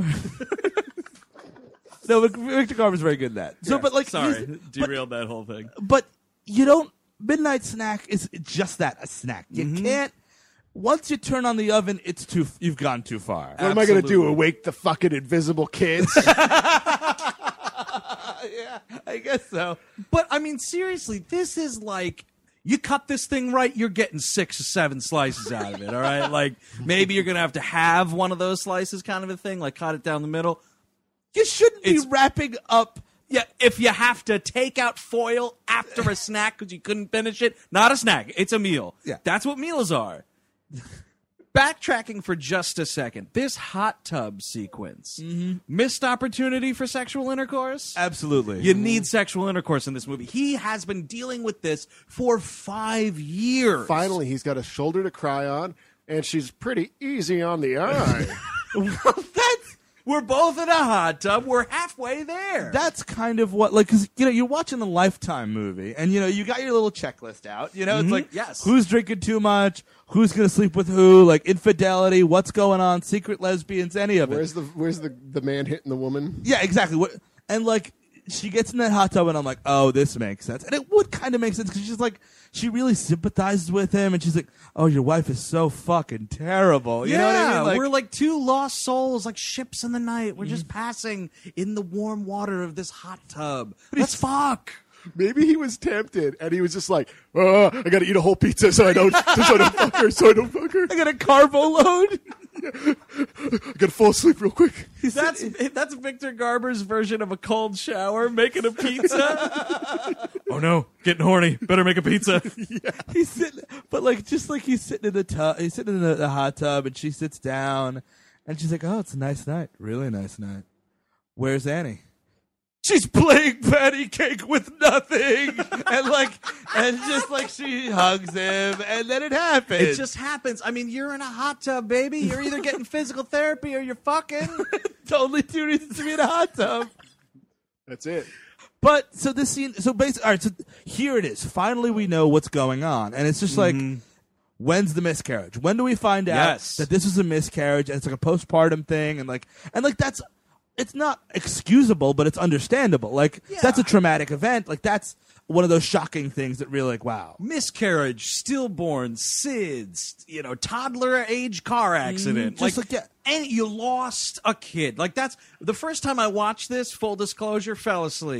No, but Victor Garber's very good at that. So, but like, Sorry, derailed that whole thing. but you don't. Midnight Snack is just that, a snack. You can't. Once you turn on the oven, you've gone too far. What am I going to do? Absolutely. Awake the fucking invisible kids? Yeah, I guess so. But I mean, seriously, this is like you cut this thing right, you're getting 6 or 7 slices out of it. All right, like maybe you're gonna have one of those slices, kind of a thing, like cut it down the middle. You shouldn't be It's- wrapping up. Yeah, if you have to take out foil after a snack because you couldn't finish it, not a snack, it's a meal. Yeah. That's what meals are. Backtracking for just a second, this hot tub sequence, missed opportunity for sexual intercourse? Absolutely. You need sexual intercourse in this movie. He has been dealing with this for 5 years. Finally, he's got a shoulder to cry on, and she's pretty easy on the eye. We're both in a hot tub. We're halfway there. That's kind of what, like, because, you're watching the Lifetime movie, and, you got your little checklist out. It's like, Yes. who's drinking too much? Who's going to sleep with who? Like, infidelity, what's going on, secret lesbians, any of it. Where's the man hitting the woman? Yeah, exactly. And, like, she gets in that hot tub, and I'm like, oh, this makes sense. And it would kind of make sense, because she's like, she really sympathizes with him, and she's like, oh, your wife is so fucking terrible. You know what I mean? we're like two lost souls, like ships in the night. We're just passing in the warm water of this hot tub. Let's fuck. Maybe he was tempted, and he was just like, I got to eat a whole pizza so I don't fuck her. So I don't fuck her. I got a carbo load. I got to fall asleep real quick. That's Victor Garber's version of a cold shower, making a pizza. Oh no, getting horny. Better make a pizza. He's sitting, but like just like he's sitting in the tub, he's sitting in the hot tub, and she sits down, and she's like, "Oh, it's a nice night, really nice night. Where's Annie?" She's playing patty cake with nothing, and just like she hugs him, and then it happens. It just happens. I mean, you're in a hot tub, baby. You're either getting physical therapy or you're fucking. totally 2 reasons to be in a hot tub. That's it. But so this scene, so basically, all right. So here it is. Finally, we know what's going on, and it's just like, when's the miscarriage? When do we find out Yes. that this is a miscarriage? And it's like a postpartum thing, and like that's. It's not excusable, but it's understandable. Like that's a traumatic event. Like that's one of those shocking things that really, like, wow. Miscarriage, stillborn, SIDS, toddler age car accident. And you lost a kid. Like that's the first time I watched this, full disclosure, fell asleep.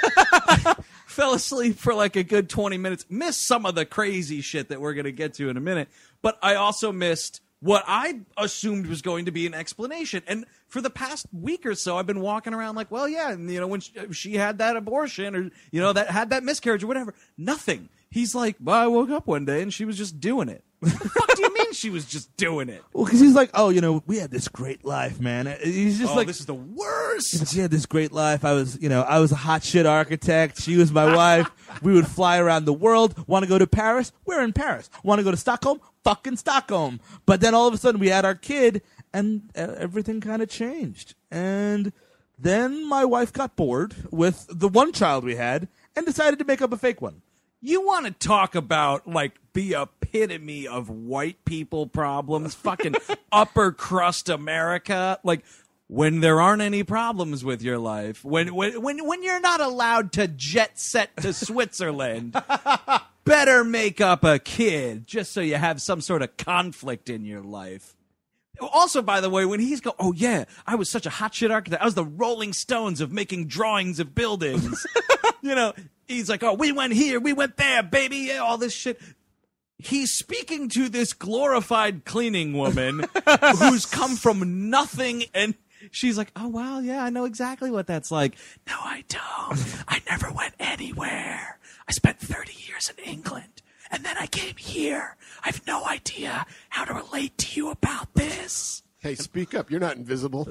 Fell asleep for like a good 20 minutes. Missed some of the crazy shit that we're going to get to in a minute. But I also missed what I assumed was going to be an explanation. And for the past week or so, I've been walking around like, well, yeah, and, when she had that abortion or, that had that miscarriage or whatever, nothing. He's like, well, I woke up one day and she was just doing it. What the fuck do you mean she was just doing it? Well, because he's like, oh, we had this great life, man. He's just this is the worst. We had this great life. I was a hot shit architect. She was my wife. We would fly around the world. Want to go to Paris? We're in Paris. Want to go to Stockholm? Fucking Stockholm. But then all of a sudden we had our kid, and everything kind of changed. And then my wife got bored with the one child we had and decided to make up a fake one. You want to talk about, the epitome of white people problems, fucking upper crust America, when there aren't any problems with your life, when you're not allowed to jet set to Switzerland, better make up a kid just so you have some sort of conflict in your life. Also, by the way, when he's go, oh yeah, I was such a hot shit architect. I was the Rolling Stones of making drawings of buildings. He's like, oh, we went here, we went there, baby, yeah, all this shit. He's speaking to this glorified cleaning woman who's come from nothing, and she's like, oh, wow, yeah, I know exactly what that's like. No, I don't. I never went anywhere. I spent 30 years in England, and then I came here. I have no idea how to relate to you about this. Hey, speak up. You're not invisible.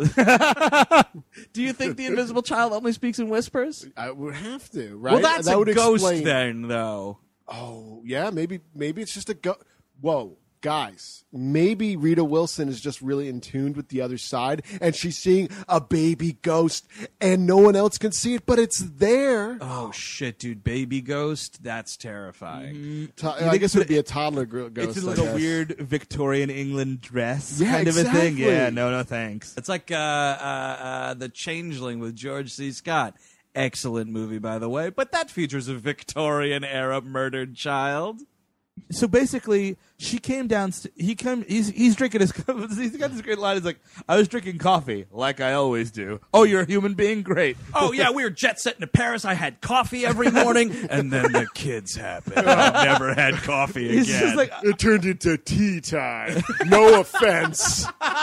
Do you think the invisible child only speaks in whispers? I would have to, right? Well, that's that a would ghost explain... then, though. Oh, yeah, maybe it's just a ghost. Whoa, guys, maybe Rita Wilson is just really in tune with the other side, and she's seeing a baby ghost, and no one else can see it, but it's there. Oh, shit, dude. Baby ghost? That's terrifying. I guess it would be a toddler ghost. It's in a weird Victorian England dress Yeah, kind of a thing. exactly. Yeah, no, thanks. It's like The Changeling with George C. Scott. Excellent movie, by the way, but that features a Victorian-era murdered child. So basically, she came down. He's drinking his. He's got this great line. He's like, "I was drinking coffee like I always do." Oh, you're a human being, great. Oh yeah, we were jet setting to Paris. I had coffee every morning, and then the kids happened. I've never had coffee again. He's just like, It turned into tea time. No offense.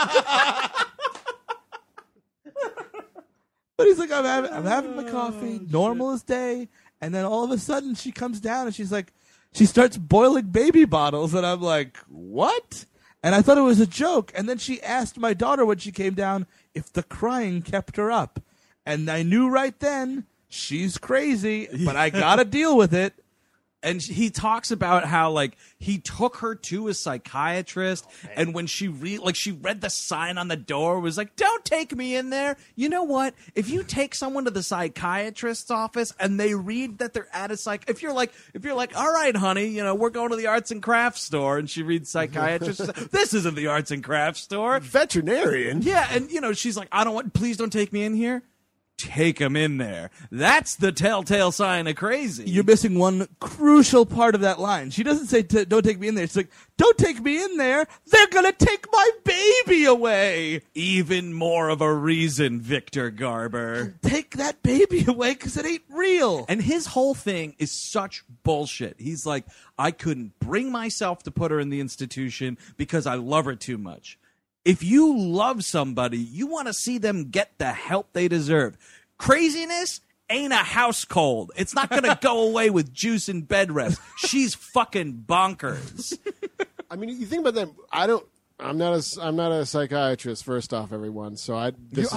but he's like, I'm having my coffee, normal as day, and then all of a sudden she comes down and she's like. She starts boiling baby bottles, and I'm like, what? And I thought it was a joke. And then she asked my daughter when she came down if the crying kept her up. And I knew right then she's crazy, but I got to deal with it. And he talks about how, he took her to a psychiatrist, and when she read the sign on the door, was like, don't take me in there. You know what? If you take someone to the psychiatrist's office and they read that they're at a if you're like, all right, honey, we're going to the arts and crafts store, and she reads psychiatrist, this isn't the arts and crafts store. Veterinarian? Yeah, and, she's like, please don't take me in here. Take him in there. That's the telltale sign of crazy. You're missing one crucial part of that line. She doesn't say, don't take me in there. She's like, don't take me in there. They're going to take my baby away. Even more of a reason, Victor Garber. Take that baby away because it ain't real. And his whole thing is such bullshit. He's like, I couldn't bring myself to put her in the institution because I love her too much. If you love somebody, you want to see them get the help they deserve. Craziness ain't a house cold. It's not going to go away with juice and bed rest. She's fucking bonkers. I mean, you think about that. I'm not a psychiatrist. First off, everyone. So this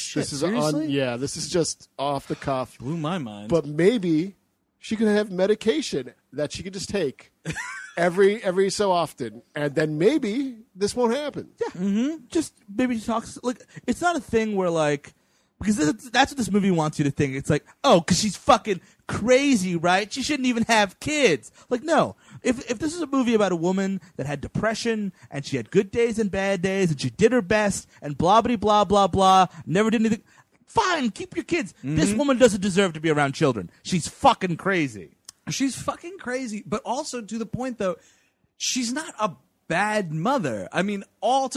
is just off the cuff. Blew my mind. But maybe she could have medication that she could just take. Every so often, and then maybe this won't happen. Yeah, just maybe talks it's not a thing where because that's what this movie wants you to think. It's like, oh, because she's fucking crazy, right? She shouldn't even have kids. No, if this is a movie about a woman that had depression and she had good days and bad days and she did her best and blah blah blah blah blah, never did anything. Fine, keep your kids. This woman doesn't deserve to be around children. She's fucking crazy. She's fucking crazy, but also to the point, though, she's not a bad mother. I mean,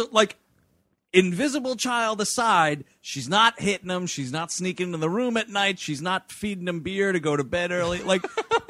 invisible child aside, she's not hitting him. She's not sneaking into the room at night. She's not feeding him beer to go to bed early.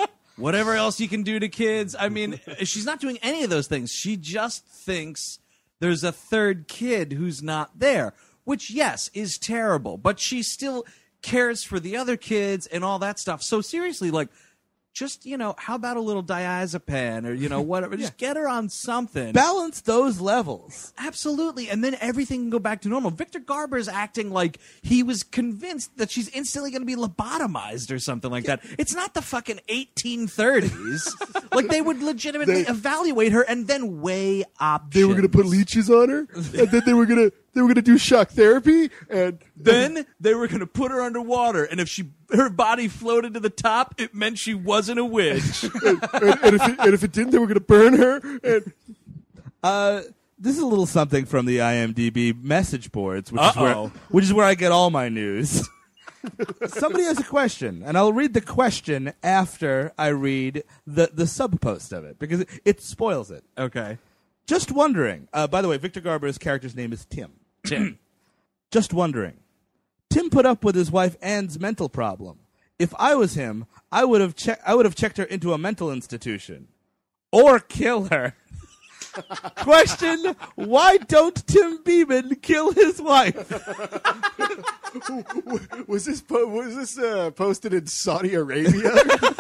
Whatever else you can do to kids. I mean, she's not doing any of those things. She just thinks there's a third kid who's not there, which, yes, is terrible, but she still cares for the other kids and all that stuff. So seriously, like, just, how about a little diazepam or, whatever. Just get her on something. Balance those levels. Absolutely. And then everything can go back to normal. Victor Garber is acting like he was convinced that she's instantly going to be lobotomized or something like that. It's not the fucking 1830s. Like, they would legitimately evaluate her and then weigh options. They were going to put leeches on her, and then they were going to do shock therapy, and then they were going to put her underwater, and if her body floated to the top, it meant she wasn't a witch. and if it didn't, they were going to burn her. And this is a little something from the IMDb message boards, which is where I get all my news. Somebody has a question, and I'll read the question after I read the sub post of it because it spoils it. Okay. Just wondering. By the way, Victor Garber's character's name is Tim. Just wondering. Tim put up with his wife Anne's mental problem. If I was him, I would have checked her into a mental institution or kill her. Question: why don't Tim Beeman kill his wife? Was this posted in Saudi Arabia?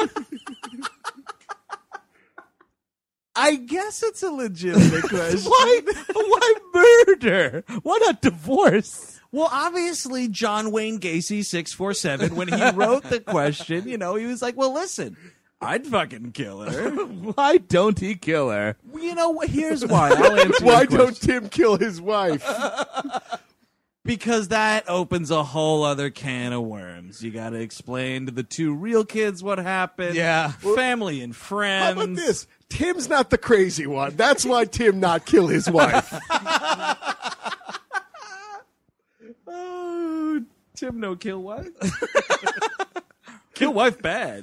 I guess it's a legitimate question. Why murder? Why not divorce? Well, obviously, John Wayne Gacy 647, when he wrote the question, he was like, well, listen, I'd fucking kill her. Why don't he kill her? Here's why. I'll answer Why your question. don't Tim kill his wife? Because that opens a whole other can of worms. You got to explain to the two real kids what happened. Yeah. Family and friends. How about this? Tim's not the crazy one. That's why Tim not kill his wife. Oh, Tim no kill wife? Kill wife bad.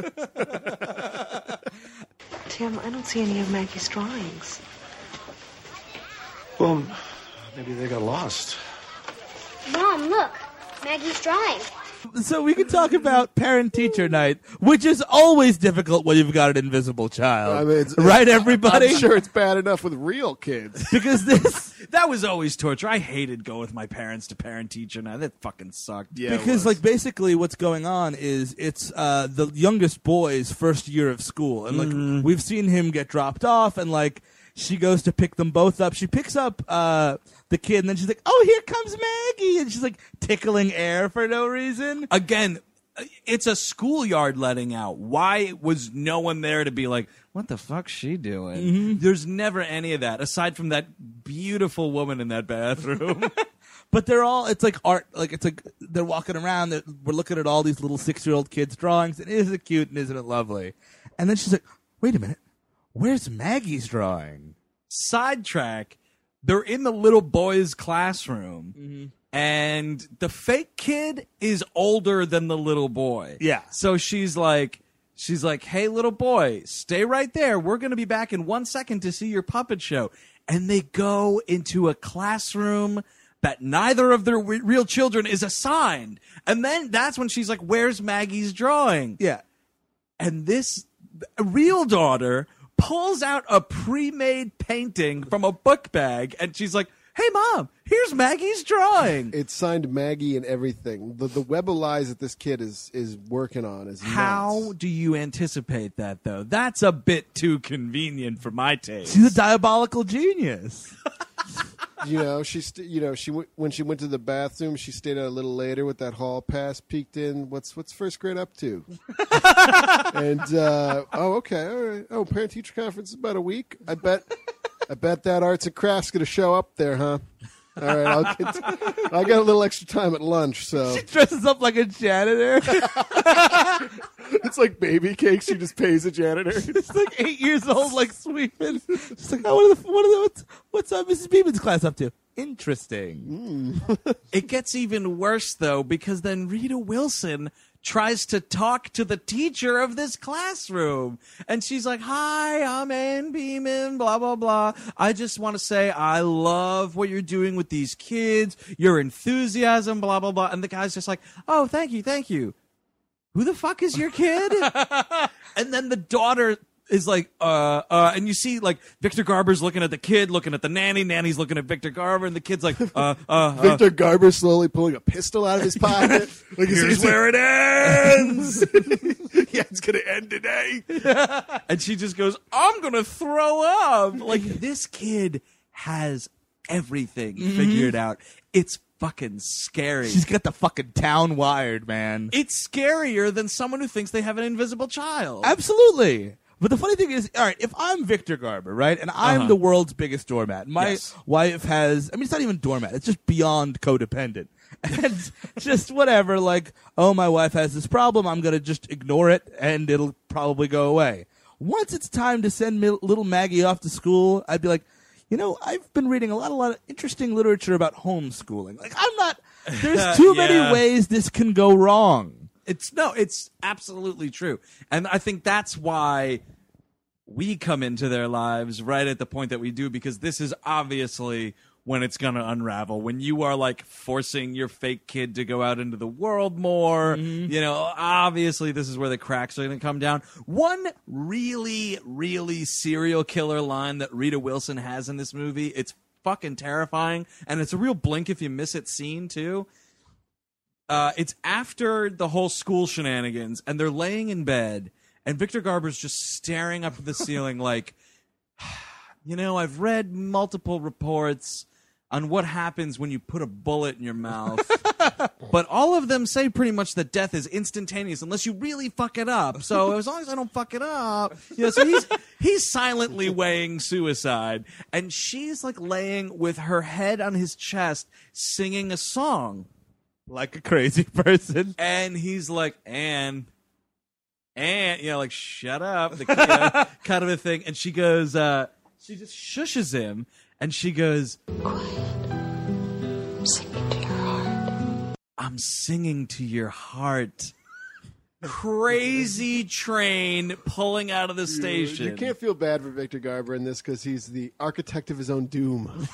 Tim, I don't see any of Maggie's drawings. Well, maybe they got lost. Mom, look. Maggie's drawing. So we can talk about parent-teacher night, which is always difficult when you've got an invisible child. I mean, right, everybody? I'm sure it's bad enough with real kids. Because that was always torture. I hated going with my parents to parent-teacher night. That fucking sucked. Yeah, because, basically what's going on is it's the youngest boy's first year of school. And, we've seen him get dropped off, and, she goes to pick them both up. She picks up the kid, and then she's like, oh, here comes Maggie. And she's, tickling air for no reason. Again, it's a schoolyard letting out. Why was no one there to be like, what the fuck's she doing? Mm-hmm. There's never any of that, aside from that beautiful woman in that bathroom. But they're all, it's like art, they're walking around, we're looking at all these little 6-year-old kids' drawings, and isn't it cute and isn't it lovely? And then she's like, wait a minute. Where's Maggie's drawing? Sidetrack. They're in the little boy's classroom, and the fake kid is older than the little boy. Yeah. So she's like, hey, little boy, stay right there. We're going to be back in 1 second to see your puppet show. And they go into a classroom that neither of their real children is assigned. And then that's when she's like, where's Maggie's drawing? Yeah. And this real daughter pulls out a pre-made painting from a book bag, and she's like, hey, Mom, here's Maggie's drawing. It's signed Maggie and everything. The web of lies that this kid is working on is How nuts. do you anticipate that, though? That's a bit too convenient for my taste. She's a diabolical genius. When she went to the bathroom, she stayed out a little later with that hall pass, peeked in. What's first grade up to? And okay, all right. Oh, parent teacher conference is about a week. I bet that arts and crafts going to show up there, huh? All right, I got a little extra time at lunch, so She dresses up like a janitor. it's like baby cakes. She just pays a janitor. It's 8 years old, sweeping. She's like, oh, what's Mrs. Beeman's class up to? Interesting. It gets even worse, though, because then Rita Wilson tries to talk to the teacher of this classroom. And she's like, hi, I'm Ann Beeman, blah, blah, blah. I just want to say I love what you're doing with these kids, your enthusiasm, blah, blah, blah. And the guy's just like, oh, thank you, thank you. Who the fuck is your kid? And then the daughter is like, and you see like Victor Garber's looking at the kid, looking at the nanny's looking at Victor Garber, and the kid's like, Victor Garber slowly pulling a pistol out of his pocket. Like, here's where it ends. Yeah, it's gonna end today. And she just goes, I'm gonna throw up. Like, this kid has everything figured out. It's fucking scary. She's got the fucking town wired, man. It's scarier than someone who thinks they have an invisible child. Absolutely. But the funny thing is, all right, if I'm Victor Garber, right, and I'm the world's biggest doormat, my wife has, I mean, it's not even doormat, it's just beyond codependent. And just whatever, like, oh, my wife has this problem, I'm going to just ignore it, and it'll probably go away. Once it's time to send little Maggie off to school, I'd be like, you know, I've been reading a lot of interesting literature about homeschooling. Like, there's too many ways this can go wrong. It's absolutely true. And I think that's why we come into their lives right at the point that we do, because this is obviously when it's going to unravel. When you are like forcing your fake kid to go out into the world more, you know, obviously this is where the cracks are going to come down. One really, really serial killer line that Rita Wilson has in this movie, it's fucking terrifying. And it's a real blink if you miss it scene too. It's after the whole school shenanigans, and they're laying in bed, and Victor Garber's just staring up at the ceiling like, you know, I've read multiple reports on what happens when you put a bullet in your mouth, but all of them say pretty much that death is instantaneous unless you really fuck it up. So as long as I don't fuck it up, you know, so he's silently weighing suicide, and she's like laying with her head on his chest, singing a song. Like a crazy person. And he's like, and you know, like, shut up, the kind of a thing. And she goes, she just shushes him, and she goes, quiet. I'm singing to your heart. Crazy train pulling out of the station. You can't feel bad for Victor Garber in this because he's the architect of his own doom.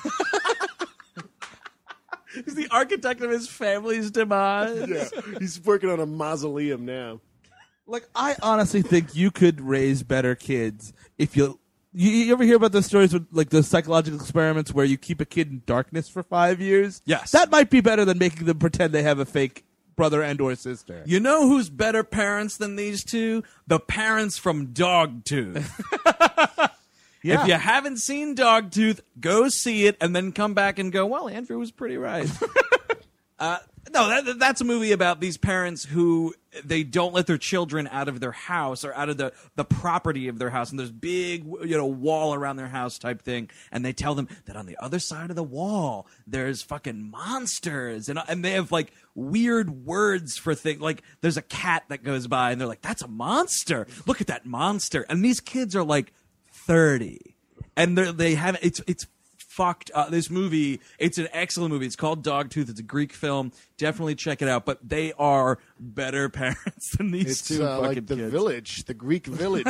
He's the architect of his family's demise. Yeah, he's working on a mausoleum now. Like, I honestly think you could raise better kids if you ever hear about those stories with, like, the psychological experiments where you keep a kid in darkness for 5 years? Yes. That might be better than making them pretend they have a fake brother and or sister. You know who's better parents than these two? The parents from Dogtooth. Yeah. If you haven't seen Dogtooth, go see it and then come back and go, well, Andrew was pretty right. No, that's a movie about these parents who they don't let their children out of their house or out of the property of their house, and there's big, you know, wall around their house type thing, and they tell them that on the other side of the wall there's fucking monsters, and they have like weird words for things, like there's a cat that goes by and they're like, that's a monster, look at that monster, and these kids are like 30, and they have it's fucked up. This movie, it's an excellent movie. It's called Dogtooth. It's a Greek film. Definitely check it out. But they are better parents than these two fucking like the kids. Village, the Greek Village.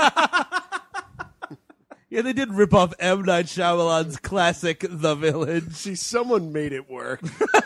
Yeah, they did rip off M. Night Shyamalan's classic The Village. See, someone made it work.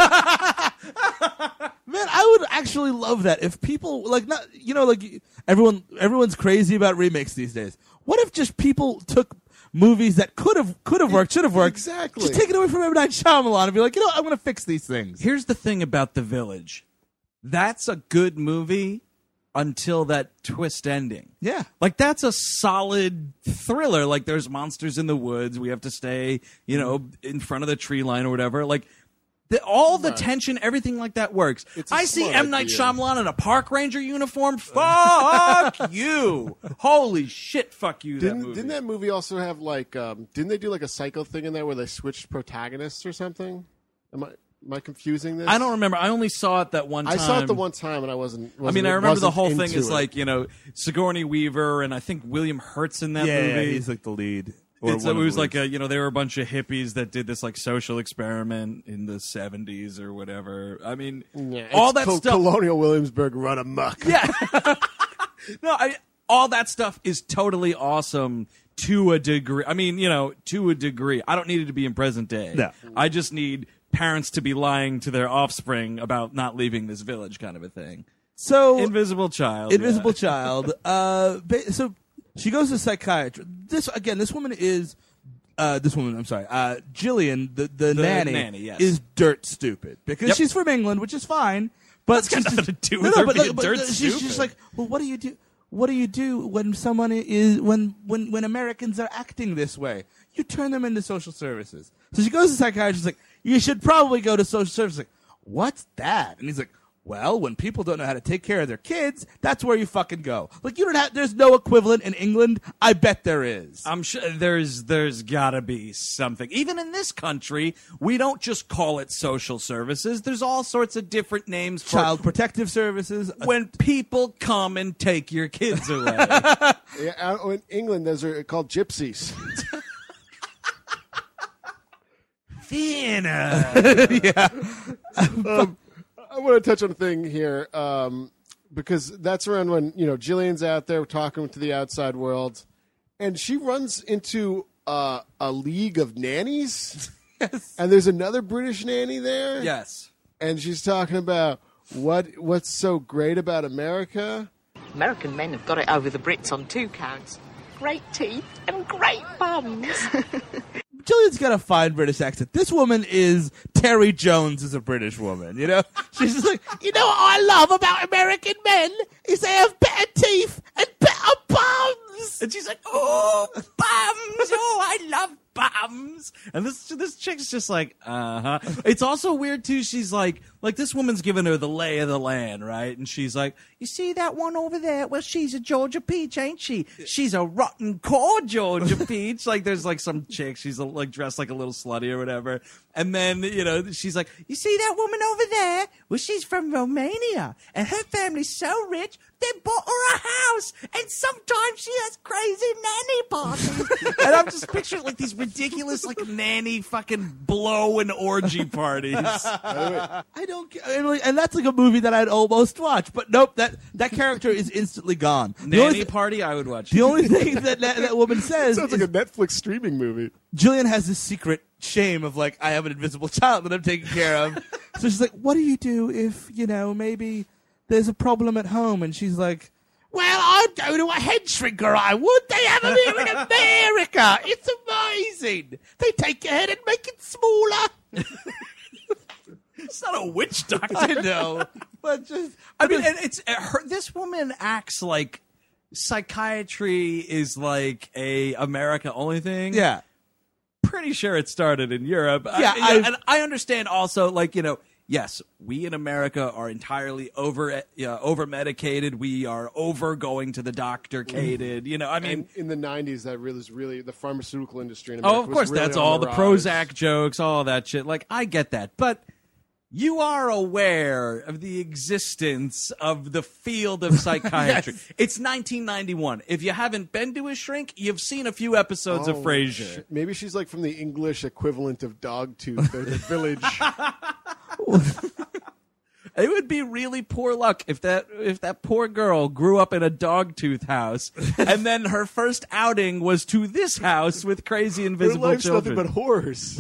Man, I would actually love that if people everyone's crazy about remakes these days. What if just people took movies that could have worked, should have worked, exactly, just take it away from M. Night Shyamalan and be like, you know, I'm going to fix these things. Here's the thing about The Village. That's a good movie until that twist ending. Yeah. Like, that's a solid thriller. Like, there's monsters in the woods. We have to stay, you know, in front of the tree line or whatever. Like, all the tension, everything like that works. I see M. Night Shyamalan in a park ranger uniform. Fuck you. Holy shit, fuck you, that movie. Didn't that movie also have, like, didn't they do, like, a Psycho thing in there where they switched protagonists or something? Am I confusing this? I don't remember. I only saw it that one time. I saw it the one time, and I wasn't I mean, I remember the whole thing into is, it. like, you know, Sigourney Weaver and I think William Hurt's in that movie. Yeah, he's like the lead. It was like they were a bunch of hippies that did this like social experiment in the 70s or whatever. I mean, all that stuff. Colonial Williamsburg run amok. Yeah. No, all that stuff is totally awesome to a degree. I mean, you know, to a degree. I don't need it to be in present day. No. I just need parents to be lying to their offspring about not leaving this village kind of a thing. So Invisible Child. Invisible Child. So She goes to psychiatrist. This woman is. Jillian, the nanny, yes. is dirt stupid because she's from England, which is fine. But That's got nothing to do with her being dirt she's just like, well, what do you do? What do you do when someone is when Americans are acting this way? You turn them into social services. So she goes to psychiatrist. Like, you should probably go to social services. Like, what's that? And he's like, well, when people don't know how to take care of their kids, that's where you fucking go. Like, you don't have. There's no equivalent in England. I bet there is. I'm sure there's gotta be something. Even in this country, we don't just call it social services. There's all sorts of different names for Child protective services. when people come and take your kids away. In England, those are called gypsies. Vienna. I want to touch on a thing here because that's around when Jillian's out there talking to the outside world, and she runs into a league of nannies. Yes. And there's another British nanny there. Yes. And she's talking about what's so great about America. American men have got it over the Brits on 2 counts. Great teeth and great bums. Jillian's got a fine British accent. This woman is Terry Jones as a British woman, She's just like, what I love about American men is they have better teeth and better bums. And she's like, oh, bums. Oh, I love bums. And this chick's just like, uh-huh. It's also weird, too. She's like this woman's giving her the lay of the land, right? And she's like, you see that one over there? Well, she's a Georgia peach, ain't she? She's a rotten core Georgia peach. Like, there's like some chick. She's like dressed like a little slutty or whatever. And then, she's like, you see that woman over there? Well, she's from Romania. And her family's so rich, they bought her a house. And sometimes she has crazy nanny parties. And I'm just picturing like these ridiculous like nanny fucking blow and orgy parties. I don't and that's like a movie that I'd almost watch, but nope, that character is instantly gone. Nanny party, I would watch. The only thing that woman says Sounds like a Netflix streaming movie. Jillian has this secret shame of like, I have an invisible child that I'm taking care of. So she's like, what do you do if, maybe there's a problem at home? And she's like, well, I'd go to a head shrinker, I would. They have them here in America. It's amazing. They take your head and make it smaller. It's not a witch doctor. I know. But just... I mean, this woman acts like psychiatry is like a America only thing. Yeah. Pretty sure it started in Europe. Yeah, and I understand also, like, yes, we in America are entirely over medicated. We are over going to the doctor cated. I mean, and in the 90s, that was really the pharmaceutical industry in America. Oh, of course, was really that's on all the rise. Prozac jokes, all that shit. Like, I get that, but you are aware of the existence of the field of psychiatry. Yes. It's 1991. If you haven't been to a shrink, you've seen a few episodes of Frasier. Maybe she's like from the English equivalent of Dogtooth, the village. It would be really poor luck if that poor girl grew up in a Dogtooth house and then her first outing was to this house with crazy invisible Her life's children. nothing but horrors.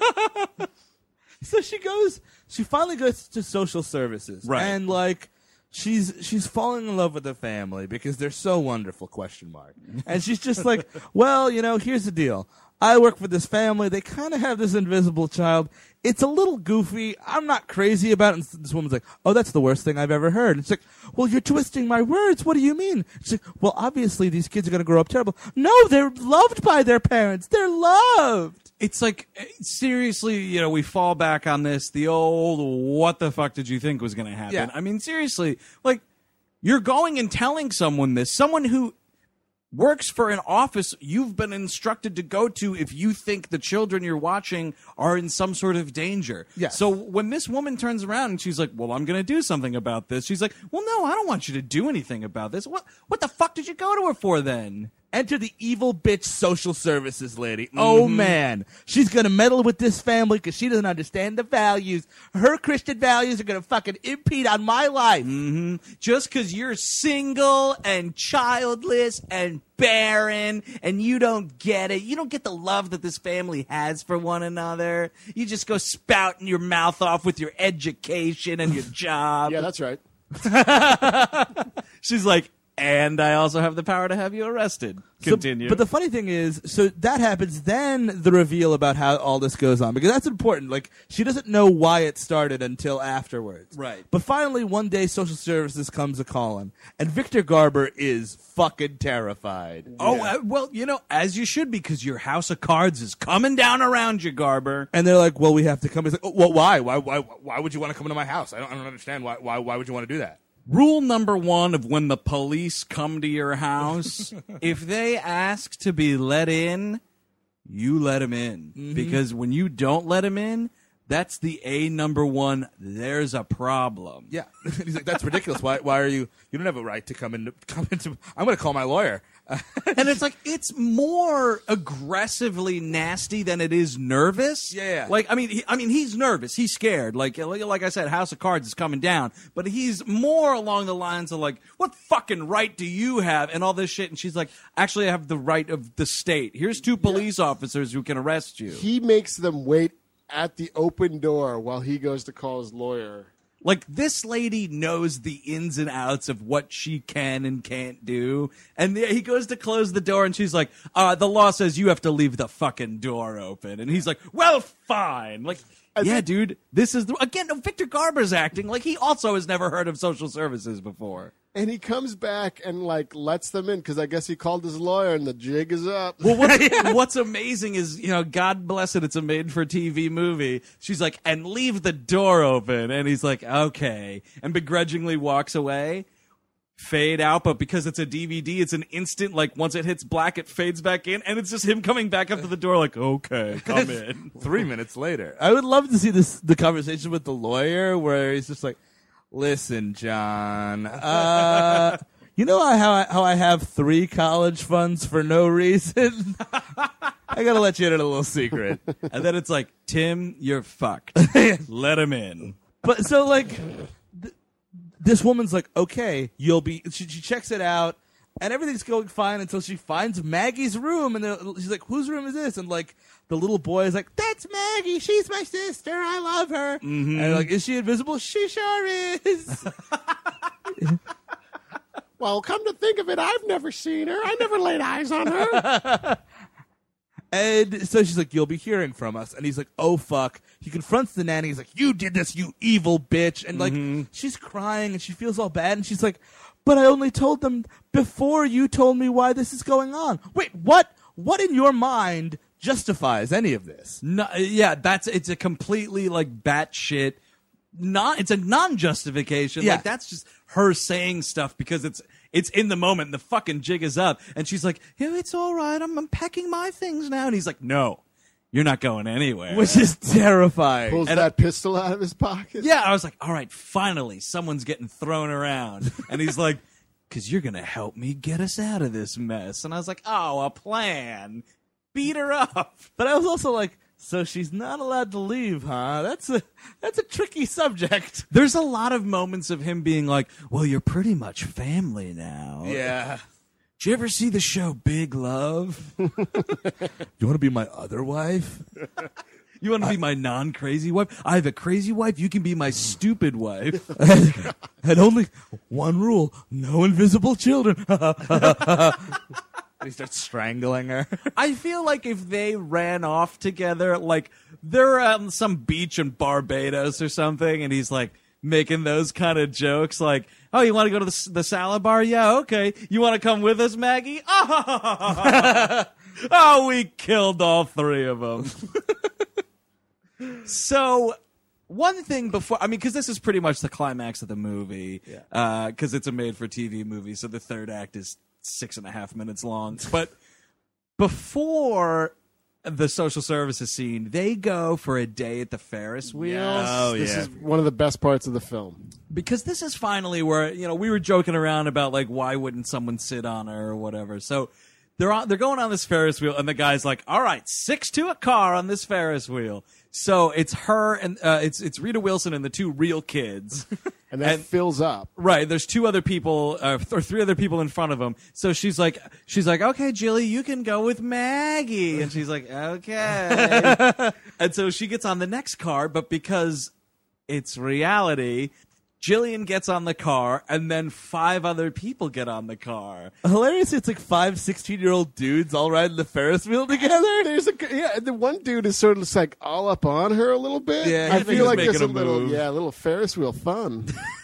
So she finally goes to social services. Right. And like she's falling in love with the family because they're so wonderful, ? And she's just like, well, here's the deal. I work for this family. They kind of have this invisible child. It's a little goofy. I'm not crazy about it. And this woman's like, oh, that's the worst thing I've ever heard. And it's like, well, you're twisting my words. What do you mean? She's like, well, obviously these kids are going to grow up terrible. No, they're loved by their parents. They're loved. It's like, seriously, we fall back on this, the old, what the fuck did you think was going to happen? Yeah. I mean, seriously, like, you're going and telling someone this, someone who works for an office you've been instructed to go to if you think the children you're watching are in some sort of danger. Yes. So when this woman turns around and she's like, well, I'm going to do something about this, she's like, well, no, I don't want you to do anything about this. What the fuck did you go to her for then? Enter the evil bitch social services lady. Oh, man. She's going to meddle with this family because she doesn't understand the values. Her Christian values are going to fucking impede on my life. Just because you're single and childless and barren and you don't get it. You don't get the love that this family has for one another. You just go spouting your mouth off with your education and your job. Yeah, that's right. She's like, and I also have the power to have you arrested. Continue. But the funny thing is, so that happens, then the reveal about how all this goes on, because that's important. Like, she doesn't know why it started until afterwards. Right. But finally, one day, social services comes a-calling, and Victor Garber is fucking terrified. Well, as you should be, because your house of cards is coming down around you, Garber. And they're like, well, we have to come. He's like, oh, well, why? Why would you want to come into my house? I don't understand. Why would you want to do that? Rule number 1 of when the police come to your house, if they ask to be let in, you let them in. Mm-hmm. Because when you don't let them in, that's the number 1. There's a problem. Yeah. He's like, that's ridiculous. Why are you don't have a right to come into, I'm going to call my lawyer. And it's like, it's more aggressively nasty than it is nervous. Yeah. Like, I mean, he's nervous. He's scared. Like I said, House of Cards is coming down. But he's more along the lines of like, what fucking right do you have? And all this shit. And she's like, actually, I have the right of the state. Here's 2 police officers who can arrest you. He makes them wait at the open door while he goes to call his lawyer. Like, this lady knows the ins and outs of what she can and can't do. And he goes to close the door, and she's like, the law says you have to leave the fucking door open. And he's like, well, fine. Like, dude, this is... Again, Victor Garber's acting like he also has never heard of social services before. And he comes back and, like, lets them in because I guess he called his lawyer and the jig is up. Well, what's amazing is, God bless it, it's a made-for-TV movie. She's like, and leave the door open. And he's like, okay. And begrudgingly walks away. Fade out, but because it's a DVD, it's an instant, like, once it hits black, it fades back in. And it's just him coming back up to the door like, okay, come in. 3 minutes later. I would love to see the conversation with the lawyer where he's just like, listen, John, you know how I have 3 college funds for no reason? I gotta let you in on a little secret. And then it's like, Tim, you're fucked. Let him in. But so, like, this woman's like, okay, you'll be... She checks it out, and everything's going fine until she finds Maggie's room, and she's like, whose room is this? And, like, the little boy is like, that's Maggie. She's my sister. I love her. Mm-hmm. And like, is she invisible? She sure is. Well, come to think of it, I've never seen her. I never laid eyes on her. And so she's like, you'll be hearing from us. And he's like, oh, fuck. He confronts the nanny. He's like, you did this, you evil bitch. And, like, she's crying, and she feels all bad. And she's like, but I only told them before you told me why this is going on. Wait, what? What in your mind justifies any of this? No, yeah, it's a completely like batshit. It's a non-justification. Yeah. Like, that's just her saying stuff because it's in the moment. And the fucking jig is up, and she's like, "Yeah, it's all right. I'm packing my things now." And he's like, "No, you're not going anywhere." Which is terrifying. Pulls that pistol out of his pocket. Yeah, I was like, "All right, finally, someone's getting thrown around." And he's like, "'Cause you're gonna help me get us out of this mess." And I was like, "Oh, a plan." Beat her up. But I was also like, so she's not allowed to leave, huh? That's a tricky subject. There's a lot of moments of him being like, well, you're pretty much family now. Yeah. Did you ever see the show Big Love? You want to be my other wife? You want to be my non-crazy wife? I have a crazy wife. You can be my stupid wife. And only one rule, no invisible children. He starts strangling her. I feel like if they ran off together, like they're on some beach in Barbados or something, and he's like making those kind of jokes, like, "Oh, you want to go to the salad bar? Yeah, okay. You want to come with us, Maggie?" Oh, we killed all 3 of them. So, one thing before, I mean, because this is pretty much the climax of the movie, because it's a made-for-TV movie, so the third act is 6.5 minutes long. But before the social services scene, they go for a day at the Ferris wheel. Yes. This is one of the best parts of the film. Because this is finally where, we were joking around about, like, why wouldn't someone sit on her or whatever. So they're going on this Ferris wheel, and the guy's like, all right, 6 to a car on this Ferris wheel. So it's her and it's Rita Wilson and the 2 real kids. And that fills up. Right. There's 2 other people, or 3 other people in front of him. So she's like, okay, Jilly, you can go with Maggie. And she's like, okay. And so she gets on the next car, but because it's reality, Jillian gets on the car, and then 5 other people get on the car. Hilarious, it's like 5 16-year-old dudes all riding the Ferris wheel together. There's the one dude is sort of just like all up on her a little bit. Yeah, I I think feel he's like making there's a a little, move. a little Ferris wheel fun.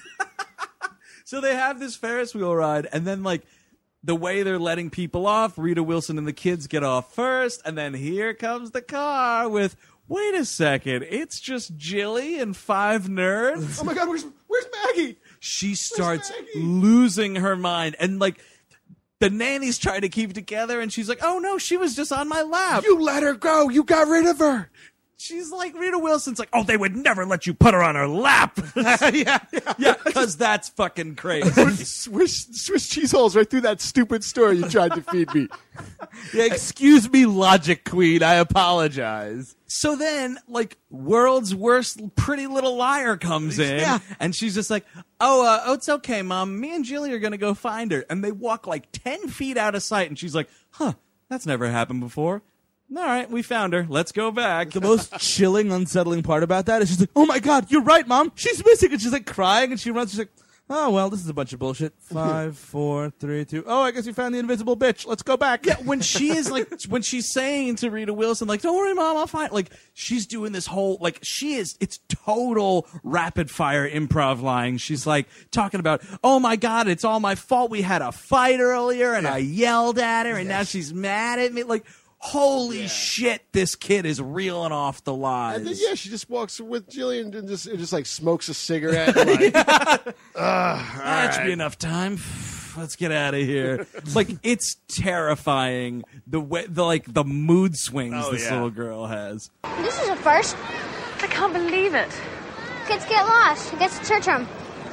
So they have this Ferris wheel ride, and then, like, the way they're letting people off, Rita Wilson and the kids get off first, and then here comes the car with, wait a second, it's just Jilly and 5 nerds? Oh my God, where's Maggie? She starts Maggie? losing her mind, and, like, the nanny's trying to keep it together, and she's like, oh no, she was just on my lap. You let her go. You got rid of her. She's like, Rita Wilson's like, oh, they would never let you put her on her lap. Yeah. Because that's fucking crazy. Swiss cheese holes right through that stupid story you tried to feed me. Yeah, excuse me, Logic Queen. I apologize. So then, like, world's worst Pretty Little Liar comes in, Yeah. and she's just like, oh, it's okay, Mom. Me and Jilly are going to go find her. And they walk like 10 feet out of sight, and she's like, huh, that's never happened before. All right, we found her. Let's go back. The most chilling, unsettling part about that is she's like, oh my God, you're right, Mom. She's missing. And she's like crying, and she runs. She's like, oh, well, this is a bunch of bullshit. 5, 4, 3, 2. Oh, I guess we found the invisible bitch. Let's go back. Yeah, when she is like, when she's saying to Rita Wilson, like, don't worry, Mom, I'll find, like, she's doing this whole, like, it's total rapid fire improv lying. She's like, talking about, oh my God, it's all my fault. We had a fight earlier, and I yelled at her, and now she's mad at me. Like, holy shit, this kid is reeling off the lies. And then, she just walks with Jillian and just like smokes a cigarette. And, like, That should be enough time. Let's get out of here. Like, it's terrifying the way, the mood swings this little girl has. This is a first. I can't believe it. Kids get lost. It gets to church room.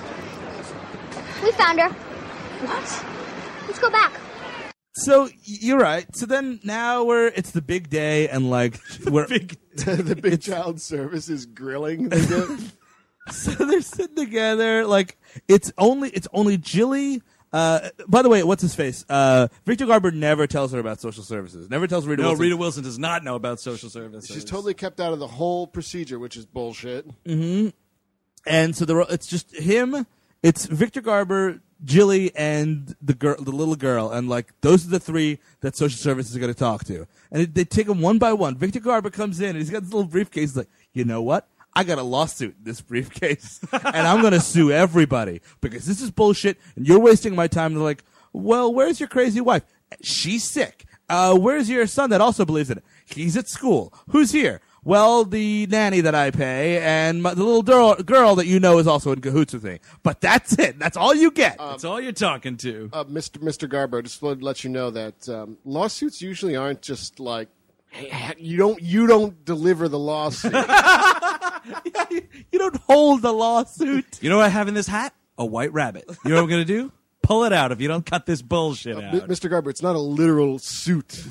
We found her. What? Let's go back. So you're right. So then now it's the big day, and like we're the big child services grilling. They do. So they're sitting together. Like it's only Jilly. By the way, what's his face? Victor Garber never tells her about social services. Never tells Rita Wilson. No, Rita Wilson does not know about social services. She's totally kept out of the whole procedure, which is bullshit. Mm-hmm. And so it's just him. It's Victor Garber, Jilly, and the little girl, and like those are the 3 that social services are going to talk to. And they take them one by one. Victor Garber comes in, and he's got this little briefcase. He's like, you know what? I got a lawsuit in this briefcase, and I'm going to sue everybody because this is bullshit, and you're wasting my time. And they're like, well, where's your crazy wife? She's sick. Where's your son that also believes in it? He's at school. Who's here? Well, the nanny that I pay and the little girl that you know is also in cahoots with me. But that's it. That's all you get. That's all you're talking to. Mr. Garber, just wanted to let you know that lawsuits usually aren't just like, hey, you don't deliver the lawsuit. You don't hold the lawsuit. You know what I have in this hat? A white rabbit. You know what I'm going to do? Pull it out if you don't cut this bullshit out. Mr. Garber, it's not a literal suit.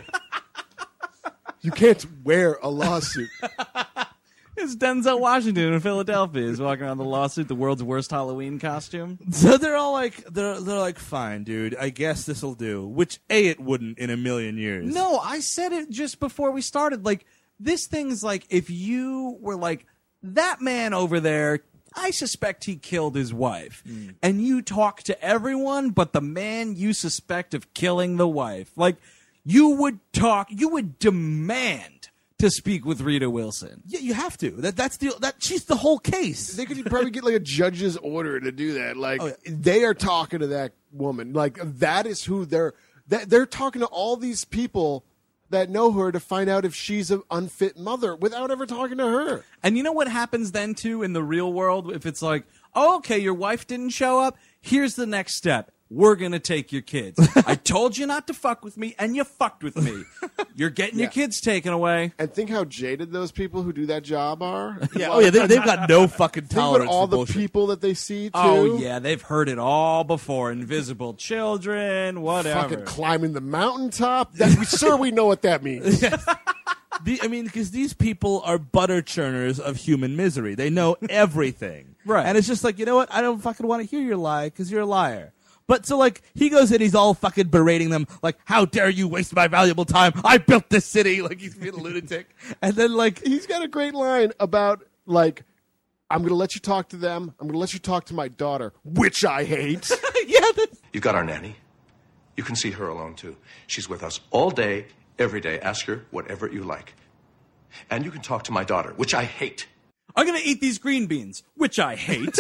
You can't wear a lawsuit. It's Denzel Washington in Philadelphia. He's walking around the lawsuit, the world's worst Halloween costume. So they're all like, they're like, fine, dude. I guess this'll do. Which it wouldn't in a million years. No, I said it just before we started. Like, this thing's like, if you were like, that man over there, I suspect he killed his wife. And you talk to everyone but the man you suspect of killing the wife. Like, you would demand to speak with Rita Wilson. Yeah, you have to. She's the whole case. They could probably get like a judge's order to do that. Like they are talking to that woman. Like that is who they're talking to all these people that know her to find out if she's an unfit mother without ever talking to her. And you know what happens then too in the real world? If it's like, oh, okay, your wife didn't show up. Here's the next step. We're going to take your kids. I told you not to fuck with me, and you fucked with me. You're getting your kids taken away. And think how jaded those people who do that job are. Yeah, they've got no fucking tolerance Think about all for the bullshit. people that they see, too. Oh, yeah, they've heard it all before. Invisible children, whatever. Fucking climbing the mountaintop. Sir, we know what that means. Because these people are butter churners of human misery. They know everything. Right. And it's just like, you know what? I don't fucking want to hear your lie because you're a liar. But so, like, he goes in, he's all fucking berating them, like, how dare you waste my valuable time? I built this city. Like, he's being a lunatic. And then, like, he's got a great line about, like, I'm going to let you talk to them. I'm going to let you talk to my daughter, which I hate. You've got our nanny. You can see her alone, too. She's with us all day, every day. Ask her whatever you like. And you can talk to my daughter, which I hate. I'm going to eat these green beans, which I hate.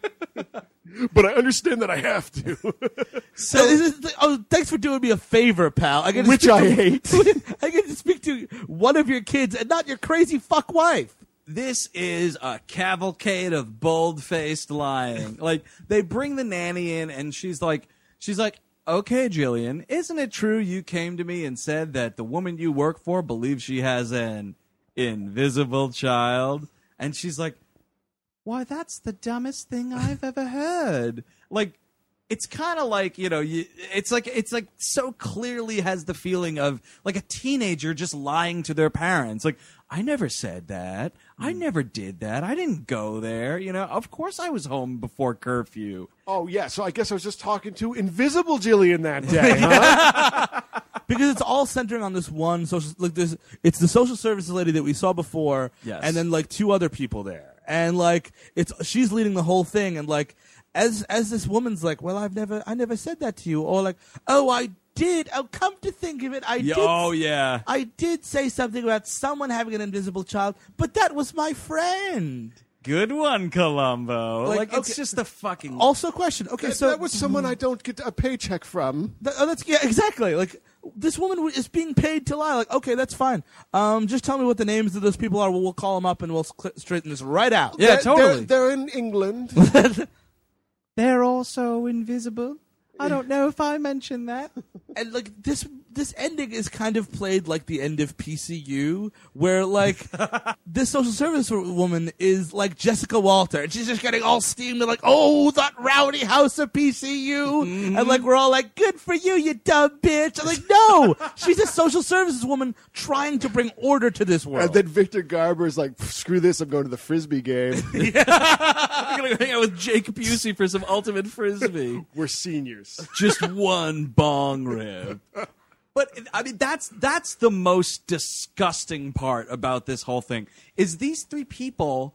But I understand that I have to. Thanks for doing me a favor, pal. I get Which I hate. I get to speak to one of your kids and not your crazy fuck wife. This is a cavalcade of bold-faced lying. Like, they bring the nanny in, and she's like, okay, Jillian, isn't it true you came to me and said that the woman you work for believes she has an invisible child? And she's like, why, that's the dumbest thing I've ever heard. Like, it's kind of like, it's like so clearly has the feeling of like a teenager just lying to their parents. Like, I never said that. I never did that. I didn't go there. Of course I was home before curfew. Oh, yeah. So I guess I was just talking to Invisible Jillian that day, huh? Because it's all centering on this one social, it's the social services lady that we saw before, yes, and then like two other people there, and like she's leading the whole thing, and like as this woman's like, well, I never said that to you, or like, oh, I did. Oh, come to think of it, I did. Oh yeah, I did say something about someone having an invisible child, but that was my friend. Good one, Columbo. Like it's okay. just the fucking. Also, question. Okay, so that was someone I don't get a paycheck from. Yeah, exactly. Like this woman is being paid to lie. Like, okay, that's fine. Just tell me what the names of those people are. We'll call them up and we'll straighten this right out. Yeah, totally. They're in England. They're also invisible. I don't know if I mentioned that. And like this ending is kind of played like the end of PCU, where like this social service woman is like Jessica Walter, and she's just getting all steamed and like, oh, that rowdy house of PCU, and like we're all like, good for you, you dumb bitch. I'm like, no, she's a social services woman trying to bring order to this world. And then Victor Garber's like, screw this, I'm going to the Frisbee game. I'm going to hang out with Jake Busey for some ultimate Frisbee. We're seniors. Just one bong rib. But I mean, that's the most disgusting part about this whole thing is these three people,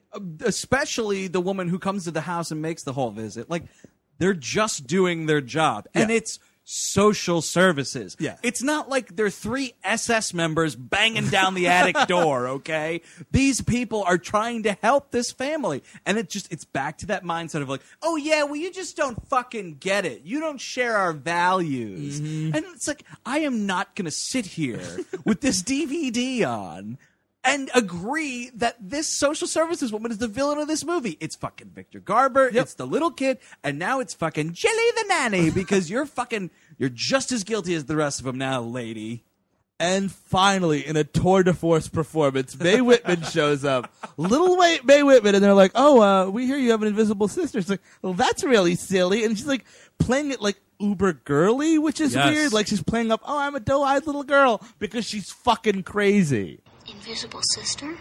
especially the woman who comes to the house and makes the whole visit, like they're just doing their job, and it's social services. Yeah. It's not like they're three SS members banging down the attic door, okay? These people are trying to help this family. And it's back to that mindset of like, oh yeah, well you just don't fucking get it. You don't share our values. And it's like, I am not going to sit here with this DVD on and agree that this social services woman is the villain of this movie. It's fucking Victor Garber. It's the little kid. And now it's fucking Jilly the nanny because you're just as guilty as the rest of them now, lady. And finally, in a tour de force performance, Mae Whitman shows up. Little Mae Whitman, and they're like, oh, we hear you have an invisible sister. It's like, well, that's really silly. And she's like playing it like uber girly, which is weird. Like she's playing up, oh, I'm a doe-eyed little girl because she's fucking crazy. Invisible sister?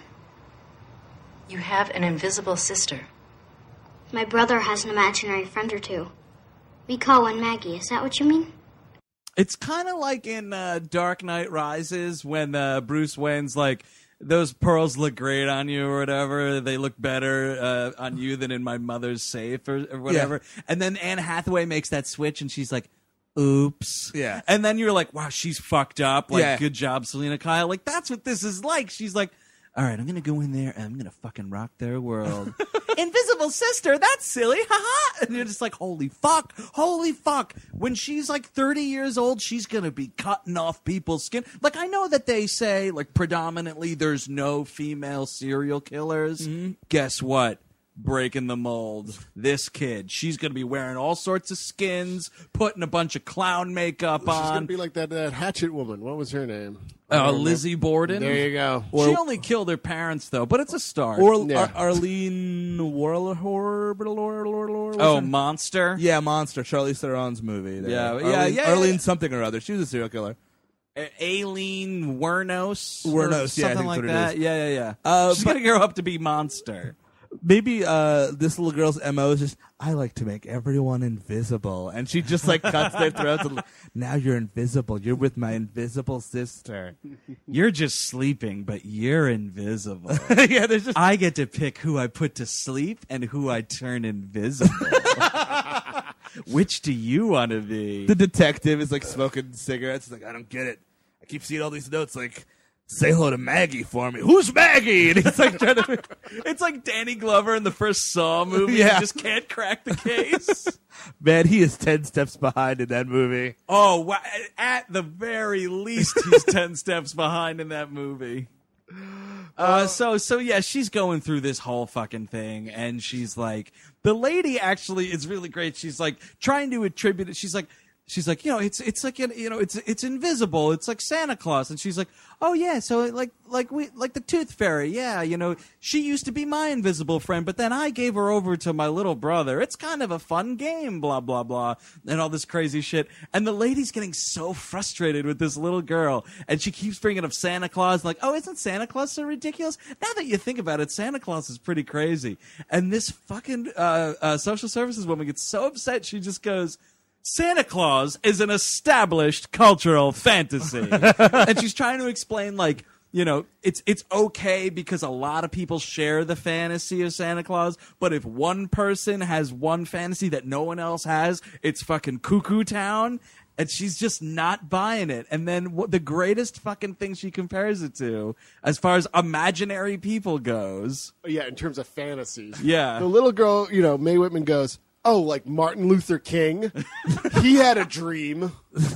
You have an invisible sister. My brother has an imaginary friend or two. We call one Maggie. Is that what you mean? It's kind of like in Dark Knight Rises when Bruce Wayne's like, those pearls look great on you or whatever. They look better on you than in my mother's safe or whatever. Yeah. And then Anne Hathaway makes that switch and she's like, oops. Yeah. And then you're like, wow, she's fucked up. Like, good job, Selena Kyle. Like, that's what this is like. She's like, all right, I'm going to go in there and I'm going to fucking rock their world. Invisible sister, that's silly. Haha. And you're just like, holy fuck. When she's like 30 years old, she's going to be cutting off people's skin. Like, I know that they say, like, predominantly there's no female serial killers. Guess what? Breaking the mold. This kid, she's going to be wearing all sorts of skins, putting a bunch of clown makeup on. She's going to be like that Hatchet woman. What was her name? Lizzie Borden. There you go. She only killed her parents, though, but it's a start. Or Arlene Warlord. Oh, Monster? Yeah, Monster. Charlize Theron's movie. Yeah. Arlene something or other. She was a serial killer. Aileen Wuornos? Wuornos, yeah. Something like that. Yeah. She's going to grow up to be Monster. Maybe this little girl's MO is just, I like to make everyone invisible. And she just like cuts their throats and now you're invisible. You're with my invisible sister. You're just sleeping, but you're invisible. Yeah, there's just I get to pick who I put to sleep and who I turn invisible. Which do you want to be? the detective is like smoking cigarettes. He's like, I don't get it. I keep seeing all these notes like, say hello to Maggie for me. Who's Maggie? And he's like trying to. It's like Danny Glover in the first Saw movie. Yeah. He just can't crack the case. Man, he is 10 steps behind in that movie. Oh, wow. At the very least, he's 10 steps behind in that movie. So yeah, she's going through this whole fucking thing, and she's like, the lady actually is really great. She's like trying to attribute it. She's like, it's like, it's invisible. It's like Santa Claus. And she's like, oh yeah. So like the Tooth Fairy. Yeah. She used to be my invisible friend, but then I gave her over to my little brother. It's kind of a fun game, blah, blah, blah. And all this crazy shit. And the lady's getting so frustrated with this little girl. And she keeps bringing up Santa Claus. Like, oh, isn't Santa Claus so ridiculous? Now that you think about it, Santa Claus is pretty crazy. And this fucking, social services woman gets so upset. She just goes, Santa Claus is an established cultural fantasy. And she's trying to explain, like, it's okay because a lot of people share the fantasy of Santa Claus, but if one person has one fantasy that no one else has, it's fucking cuckoo town. And she's just not buying it. And then the greatest fucking thing she compares it to, as far as imaginary people goes. Yeah, in terms of fantasies. Yeah. The little girl, Mae Whitman goes, oh, like Martin Luther King. He had a dream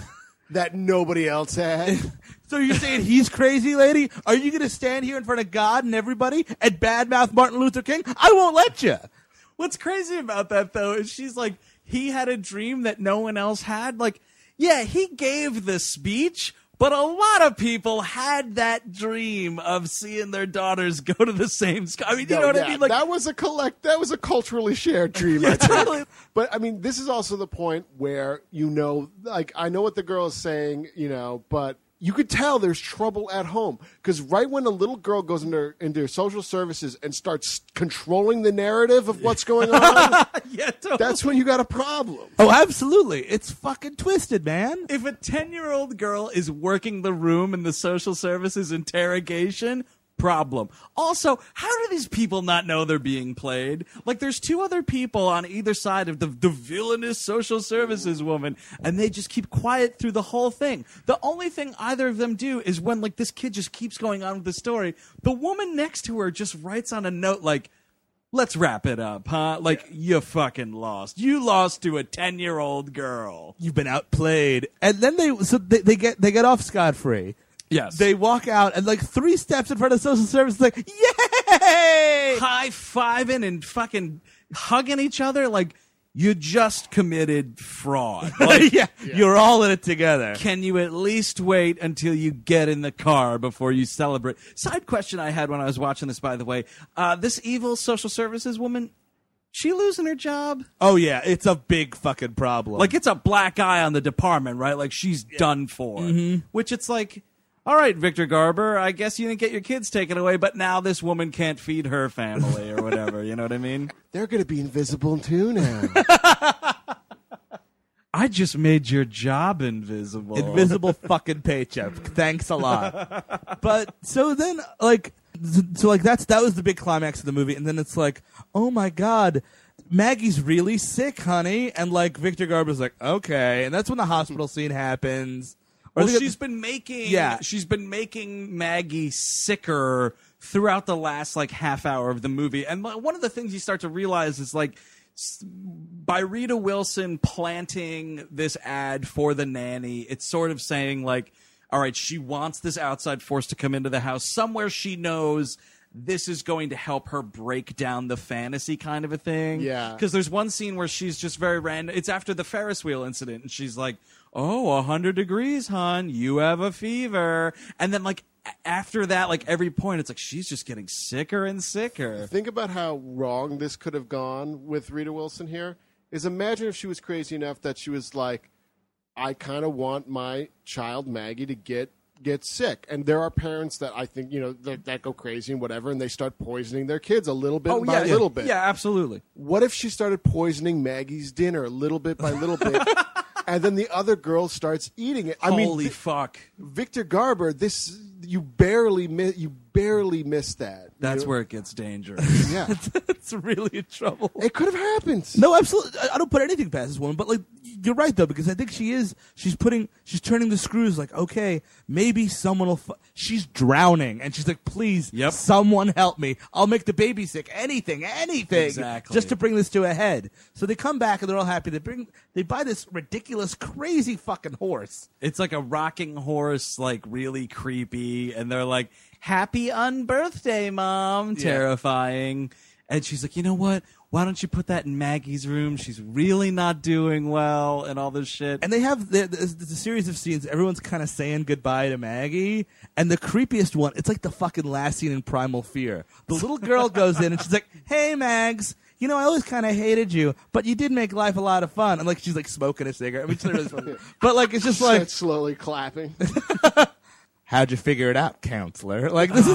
that nobody else had. So you're saying he's crazy, lady? Are you going to stand here in front of God and everybody and badmouth Martin Luther King? I won't let you. What's crazy about that, though, is she's like, he had a dream that no one else had. Like, yeah, he gave the speech, but a lot of people had that dream of seeing their daughters go to the same school. I mean, you know what I mean? Like, that was a culturally shared dream, I think. totally. But I mean, this is also the point where, like, I know what the girl is saying, but you could tell there's trouble at home. Because right when a little girl goes into social services and starts controlling the narrative of what's going on, yeah, totally. That's when you got a problem. Oh, absolutely. It's fucking twisted, man. If a 10-year-old girl is working the room in the social services interrogation, problem. Also, how do these people not know they're being played? Like, there's two other people on either side of the villainous social services woman, and they just keep quiet through the whole thing. The only thing either of them do is when, like, this kid just keeps going on with the story, the woman next to her just writes on a note, like, let's wrap it up, huh? Like, you fucking lost. You lost to a 10-year-old girl. You've been outplayed. And then they get off scot-free. Yes. They walk out and like 3 steps in front of social services, like, yay! High-fiving and fucking hugging each other like you just committed fraud. Like, yeah, you're all in it together. Can you at least wait until you get in the car before you celebrate? Side question I had when I was watching this, by the way. This evil social services woman, she losing her job? Oh, yeah. It's a big fucking problem. Like, it's a black eye on the department, right? Like, she's done for. Mm-hmm. Which it's like, all right, Victor Garber, I guess you didn't get your kids taken away, but now this woman can't feed her family or whatever. You know what I mean? They're going to be invisible too now. I just made your job invisible. Invisible fucking paycheck. Thanks a lot. But so then, like, that was the big climax of the movie, and then it's like, oh my god, Maggie's really sick, honey, and like Victor Garber's like, okay, and that's when the hospital scene happens. Well, she's been making Maggie sicker throughout the last like half hour of the movie, and one of the things you start to realize is like, by Rita Wilson planting this ad for the nanny, it's sort of saying like, all right, she wants this outside force to come into the house somewhere she knows this is going to help her break down the fantasy kind of a thing. Yeah. Because there's one scene where she's just very random. It's after the Ferris wheel incident, and she's like, oh, 100 degrees, hon. You have a fever. And then, like, after that, like, every point, it's like she's just getting sicker and sicker. Think about how wrong this could have gone with Rita Wilson here. Imagine if she was crazy enough that she was like, I kind of want my child Maggie to get get sick. And there are parents that I think, that go crazy and whatever, and they start poisoning their kids a little bit by little bit. Yeah, absolutely. What if she started poisoning Maggie's dinner little bit by little bit, and then the other girl starts eating it? Holy fuck. Victor Garber, you barely missed that. That's where it gets dangerous. Yeah. It's really in trouble. It could have happened. No, absolutely. I don't put anything past this woman, but like you're right though, because I think she's turning the screws. Like, okay, maybe someone will. She's drowning, and she's like, please, someone help me. I'll make the baby sick. Anything, exactly, just to bring this to a head. So they come back and they're all happy. They buy this ridiculous, crazy fucking horse. It's like a rocking horse, like really creepy, and they're like, "Happy unbirthday, Mom!" Terrifying. And she's like, you know what? Why don't you put that in Maggie's room? She's really not doing well and all this shit. And they have the series of scenes. Everyone's kind of saying goodbye to Maggie. And the creepiest one, it's like the fucking last scene in Primal Fear. The little girl goes in and she's like, hey, Mags, I always kind of hated you, but you did make life a lot of fun. And like she's like smoking a cigarette. I mean, it's really funny. But like it's just like slowly clapping. How'd you figure it out, counselor? Like that's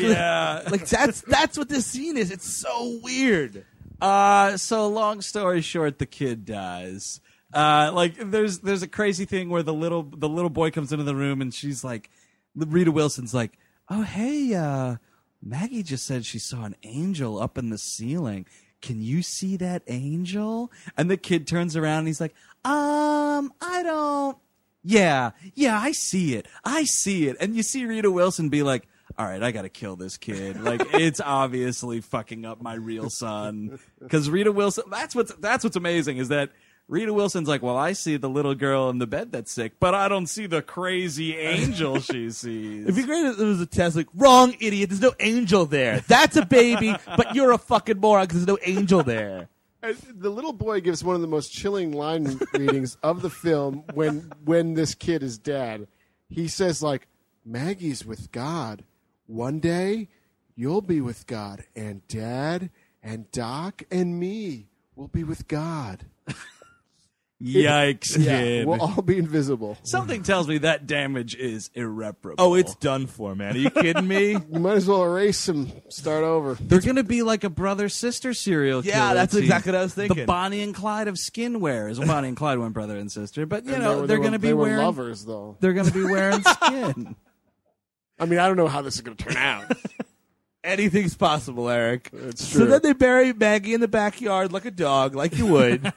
what this scene is. It's so weird. So long story short, the kid dies. There's a crazy thing where the little boy comes into the room and she's like, Rita Wilson's like, oh hey, Maggie just said she saw an angel up in the ceiling. Can you see that angel? And the kid turns around and he's like, I don't. Yeah, I see it. And you see Rita Wilson be like, all right, I got to kill this kid. Like, it's obviously fucking up my real son. Because Rita Wilson, that's what's amazing is that Rita Wilson's like, well, I see the little girl in the bed that's sick, but I don't see the crazy angel she sees. It'd be great if there was a test like, wrong, idiot, there's no angel there. That's a baby, but you're a fucking moron because there's no angel there. The little boy gives one of the most chilling line readings of the film when this kid is dead. He says, like, Maggie's with God. One day, you'll be with God. And Dad and Doc and me will be with God. Yikes, kid. We'll all be invisible. Something tells me that damage is irreparable. Oh, it's done for, man. Are you kidding me? You might as well erase and start over. They're going to be like a brother-sister serial killer. Yeah, that's team. exactly what I was thinking. The Bonnie and Clyde of skin wearers. Well, Bonnie and Clyde weren't brother and sister, but, they're going to be wearing... They were lovers, though. They're going to be wearing skin. I mean, I don't know how this is going to turn out. Anything's possible, Eric. It's true. So then they bury Maggie in the backyard like a dog, like you would.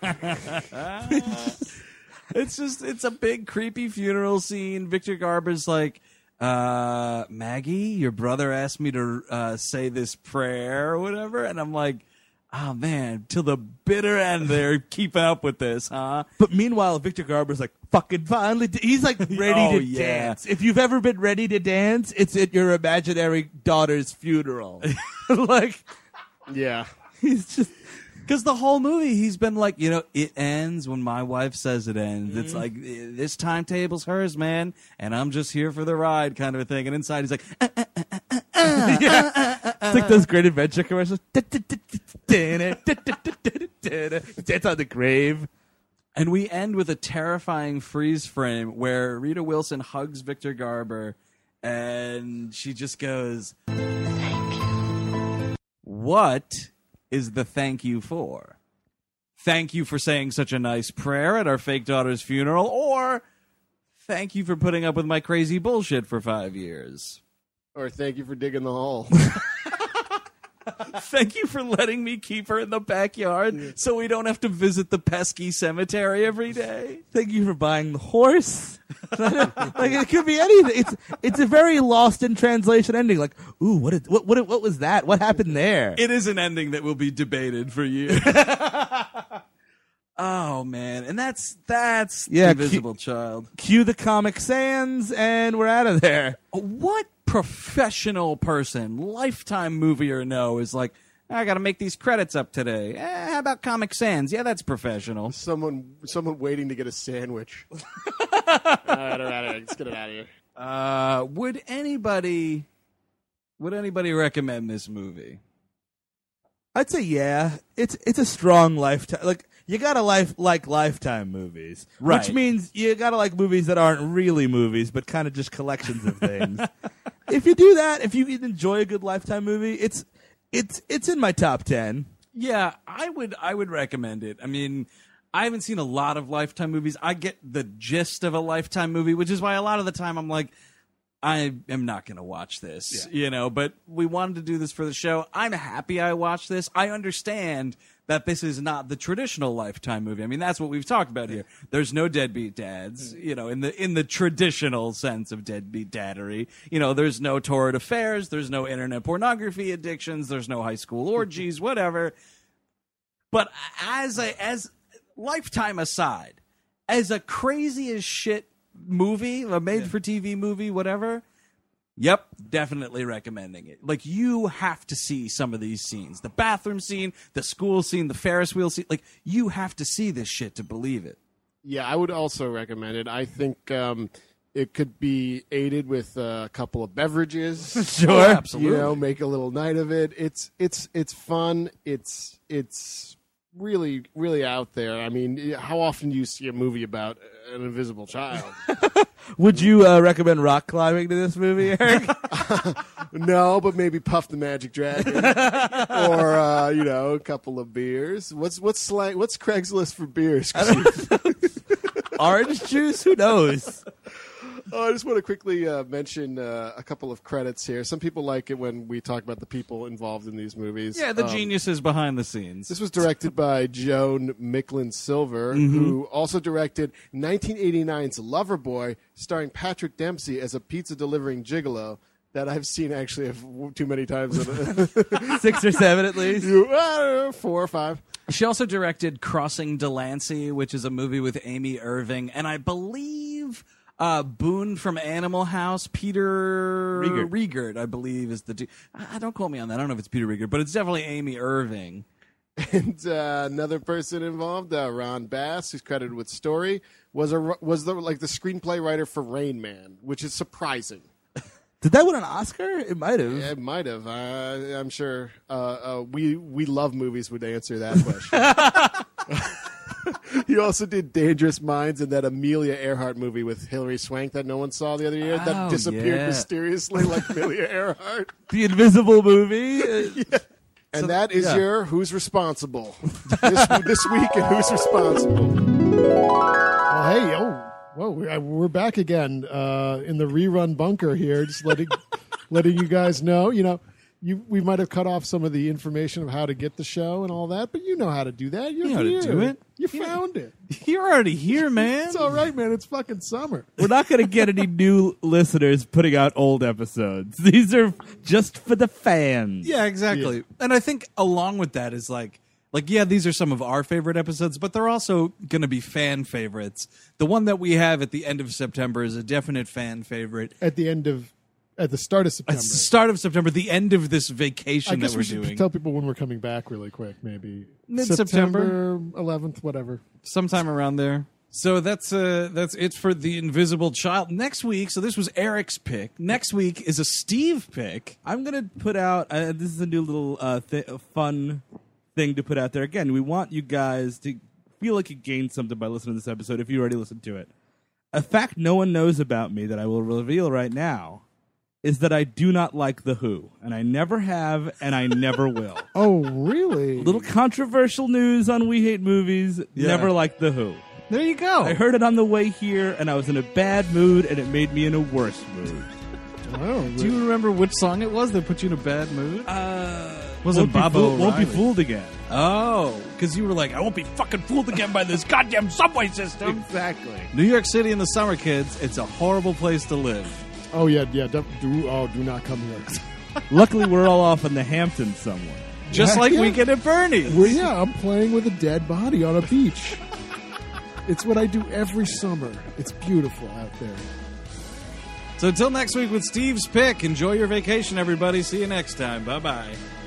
It's a big creepy funeral scene. Victor Garber's like, Maggie, your brother asked me to say this prayer or whatever, and I'm like, oh man, till the bitter end they're keeping up with this, huh? But meanwhile, Victor Garber's like, fucking finally, he's like ready to dance. If you've ever been ready to dance, it's at your imaginary daughter's funeral. Like, yeah. He's just... Because the whole movie, he's been like, it ends when my wife says it ends. Mm-hmm. It's like, this timetable's hers, man, and I'm just here for the ride kind of a thing. And inside, he's like, It's like those Great Adventure commercials. Dance on the grave. And we end with a terrifying freeze frame where Rita Wilson hugs Victor Garber, and she just goes, "Thank you." What is the thank you for? Thank you for saying such a nice prayer at our fake daughter's funeral, or thank you for putting up with my crazy bullshit for 5 years? Or thank you for digging the hole. Thank you for letting me keep her in the backyard so we don't have to visit the pesky cemetery every day. Thank you for buying the horse. Like, it could be anything. It's a very lost in translation ending. Like, ooh, what was that? What happened there? It is an ending that will be debated for years. Oh man, and that's Invisible Child. Cue the Comic Sans, and we're out of there. What professional person, Lifetime movie or no, is like, I got to make these credits up today. How about Comic Sans? Yeah, that's professional. Someone waiting to get a sandwich. All right, let's get it out of here. Would anybody recommend this movie? I'd say yeah. It's a strong Lifetime. Like, you gotta like Lifetime movies, Right. which means you gotta like movies that aren't really movies, but kind of just collections of things. If you do that, if you enjoy a good Lifetime movie, it's in my top 10. Yeah, I would recommend it. I mean, I haven't seen a lot of Lifetime movies. I get the gist of a Lifetime movie, which is why a lot of the time I'm like, I am not going to watch this, but we wanted to do this for the show. I'm happy I watched this. I understand that this is not the traditional Lifetime movie. I mean, that's what we've talked about here. There's no deadbeat dads, in the traditional sense of deadbeat daddery. There's no torrid affairs. There's no internet pornography addictions. There's no high school orgies, whatever. But as Lifetime aside, as a crazy as shit movie, a made-for-TV movie, whatever, yep, definitely recommending it. Like, you have to see some of these scenes. The bathroom scene, the school scene, the Ferris wheel scene. Like, you have to see this shit to believe it. Yeah, I would also recommend it. I think it could be aided with a couple of beverages. Sure. Oh, absolutely. Make a little night of it. It's fun. It's really, really out there. I mean, how often do you see a movie about an invisible child? Would you recommend rock climbing to this movie, Eric? No, but maybe Puff the Magic Dragon, or a couple of beers. What's slang? What's Craigslist for beers? Orange juice? Who knows? I just want to quickly mention a couple of credits here. Some people like it when we talk about the people involved in these movies. Yeah, the geniuses behind the scenes. This was directed by Joan Micklin Silver, who also directed 1989's Loverboy, starring Patrick Dempsey as a pizza-delivering gigolo that I've seen actually too many times. 6 or 7 at least? 4 or 5. She also directed Crossing Delancey, which is a movie with Amy Irving, and I believe Boone from Animal House, Peter Riegert, I believe, is the dude. Don't quote me on that. I don't know if it's Peter Riegert, but it's definitely Amy Irving. And another person involved, Ron Bass, who's credited with story, was the screenplay writer for Rain Man, which is surprising. Did that win an Oscar? It might have. It might have. I'm sure. We love movies would answer that question. He also did Dangerous Minds and that Amelia Earhart movie with Hilary Swank that no one saw the other year that disappeared mysteriously like Amelia Earhart. The Invisible Movie? Yeah. And that is your Who's Responsible this week and Who's Responsible. Well, hey, we're back again in the rerun bunker here, just letting you guys know. We might have cut off some of the information of how to get the show and all that, but you know how to do that. You're You know how to here. do it. You found it. You're already here, man. It's all right, man. It's fucking summer. We're not going to get any new listeners putting out old episodes. These are just for the fans. Yeah, exactly. Yeah. And I think along with that is like, these are some of our favorite episodes, but they're also going to be fan favorites. The one that we have at the end of September is a definite fan favorite. At the start of September. At the start of September, the end of this vacation I guess that we're doing. We should tell people when we're coming back really quick, maybe. Mid-September. 11th, whatever. Sometime around there. So that's it for The Invisible Child. Next week, so this was Eric's pick. Next week is a Steve pick. I'm going to put out, this is a new little fun thing to put out there. Again, we want you guys to feel like you gained something by listening to this episode if you already listened to it. A fact no one knows about me that I will reveal right now is that I do not like The Who, and I never have, and I never will. Oh, really? Little controversial news on We Hate Movies. Yeah. Never liked The Who. There you go. I heard it on the way here, and I was in a bad mood, and it made me in a worse mood. Oh, do you remember which song it was that put you in a bad mood? Wasn't Bob O'Reilly. Won't Be Fooled Again. Oh, because you were like, I won't be fucking fooled again by this goddamn subway system. Exactly. New York City in the summer, kids. It's a horrible place to live. Oh, yeah. Do not come here. Luckily, we're all off in the Hamptons somewhere. Just like Weekend at Bernie's. Well, I'm playing with a dead body on a beach. It's what I do every summer. It's beautiful out there. So until next week with Steve's pick, enjoy your vacation, everybody. See you next time. Bye-bye.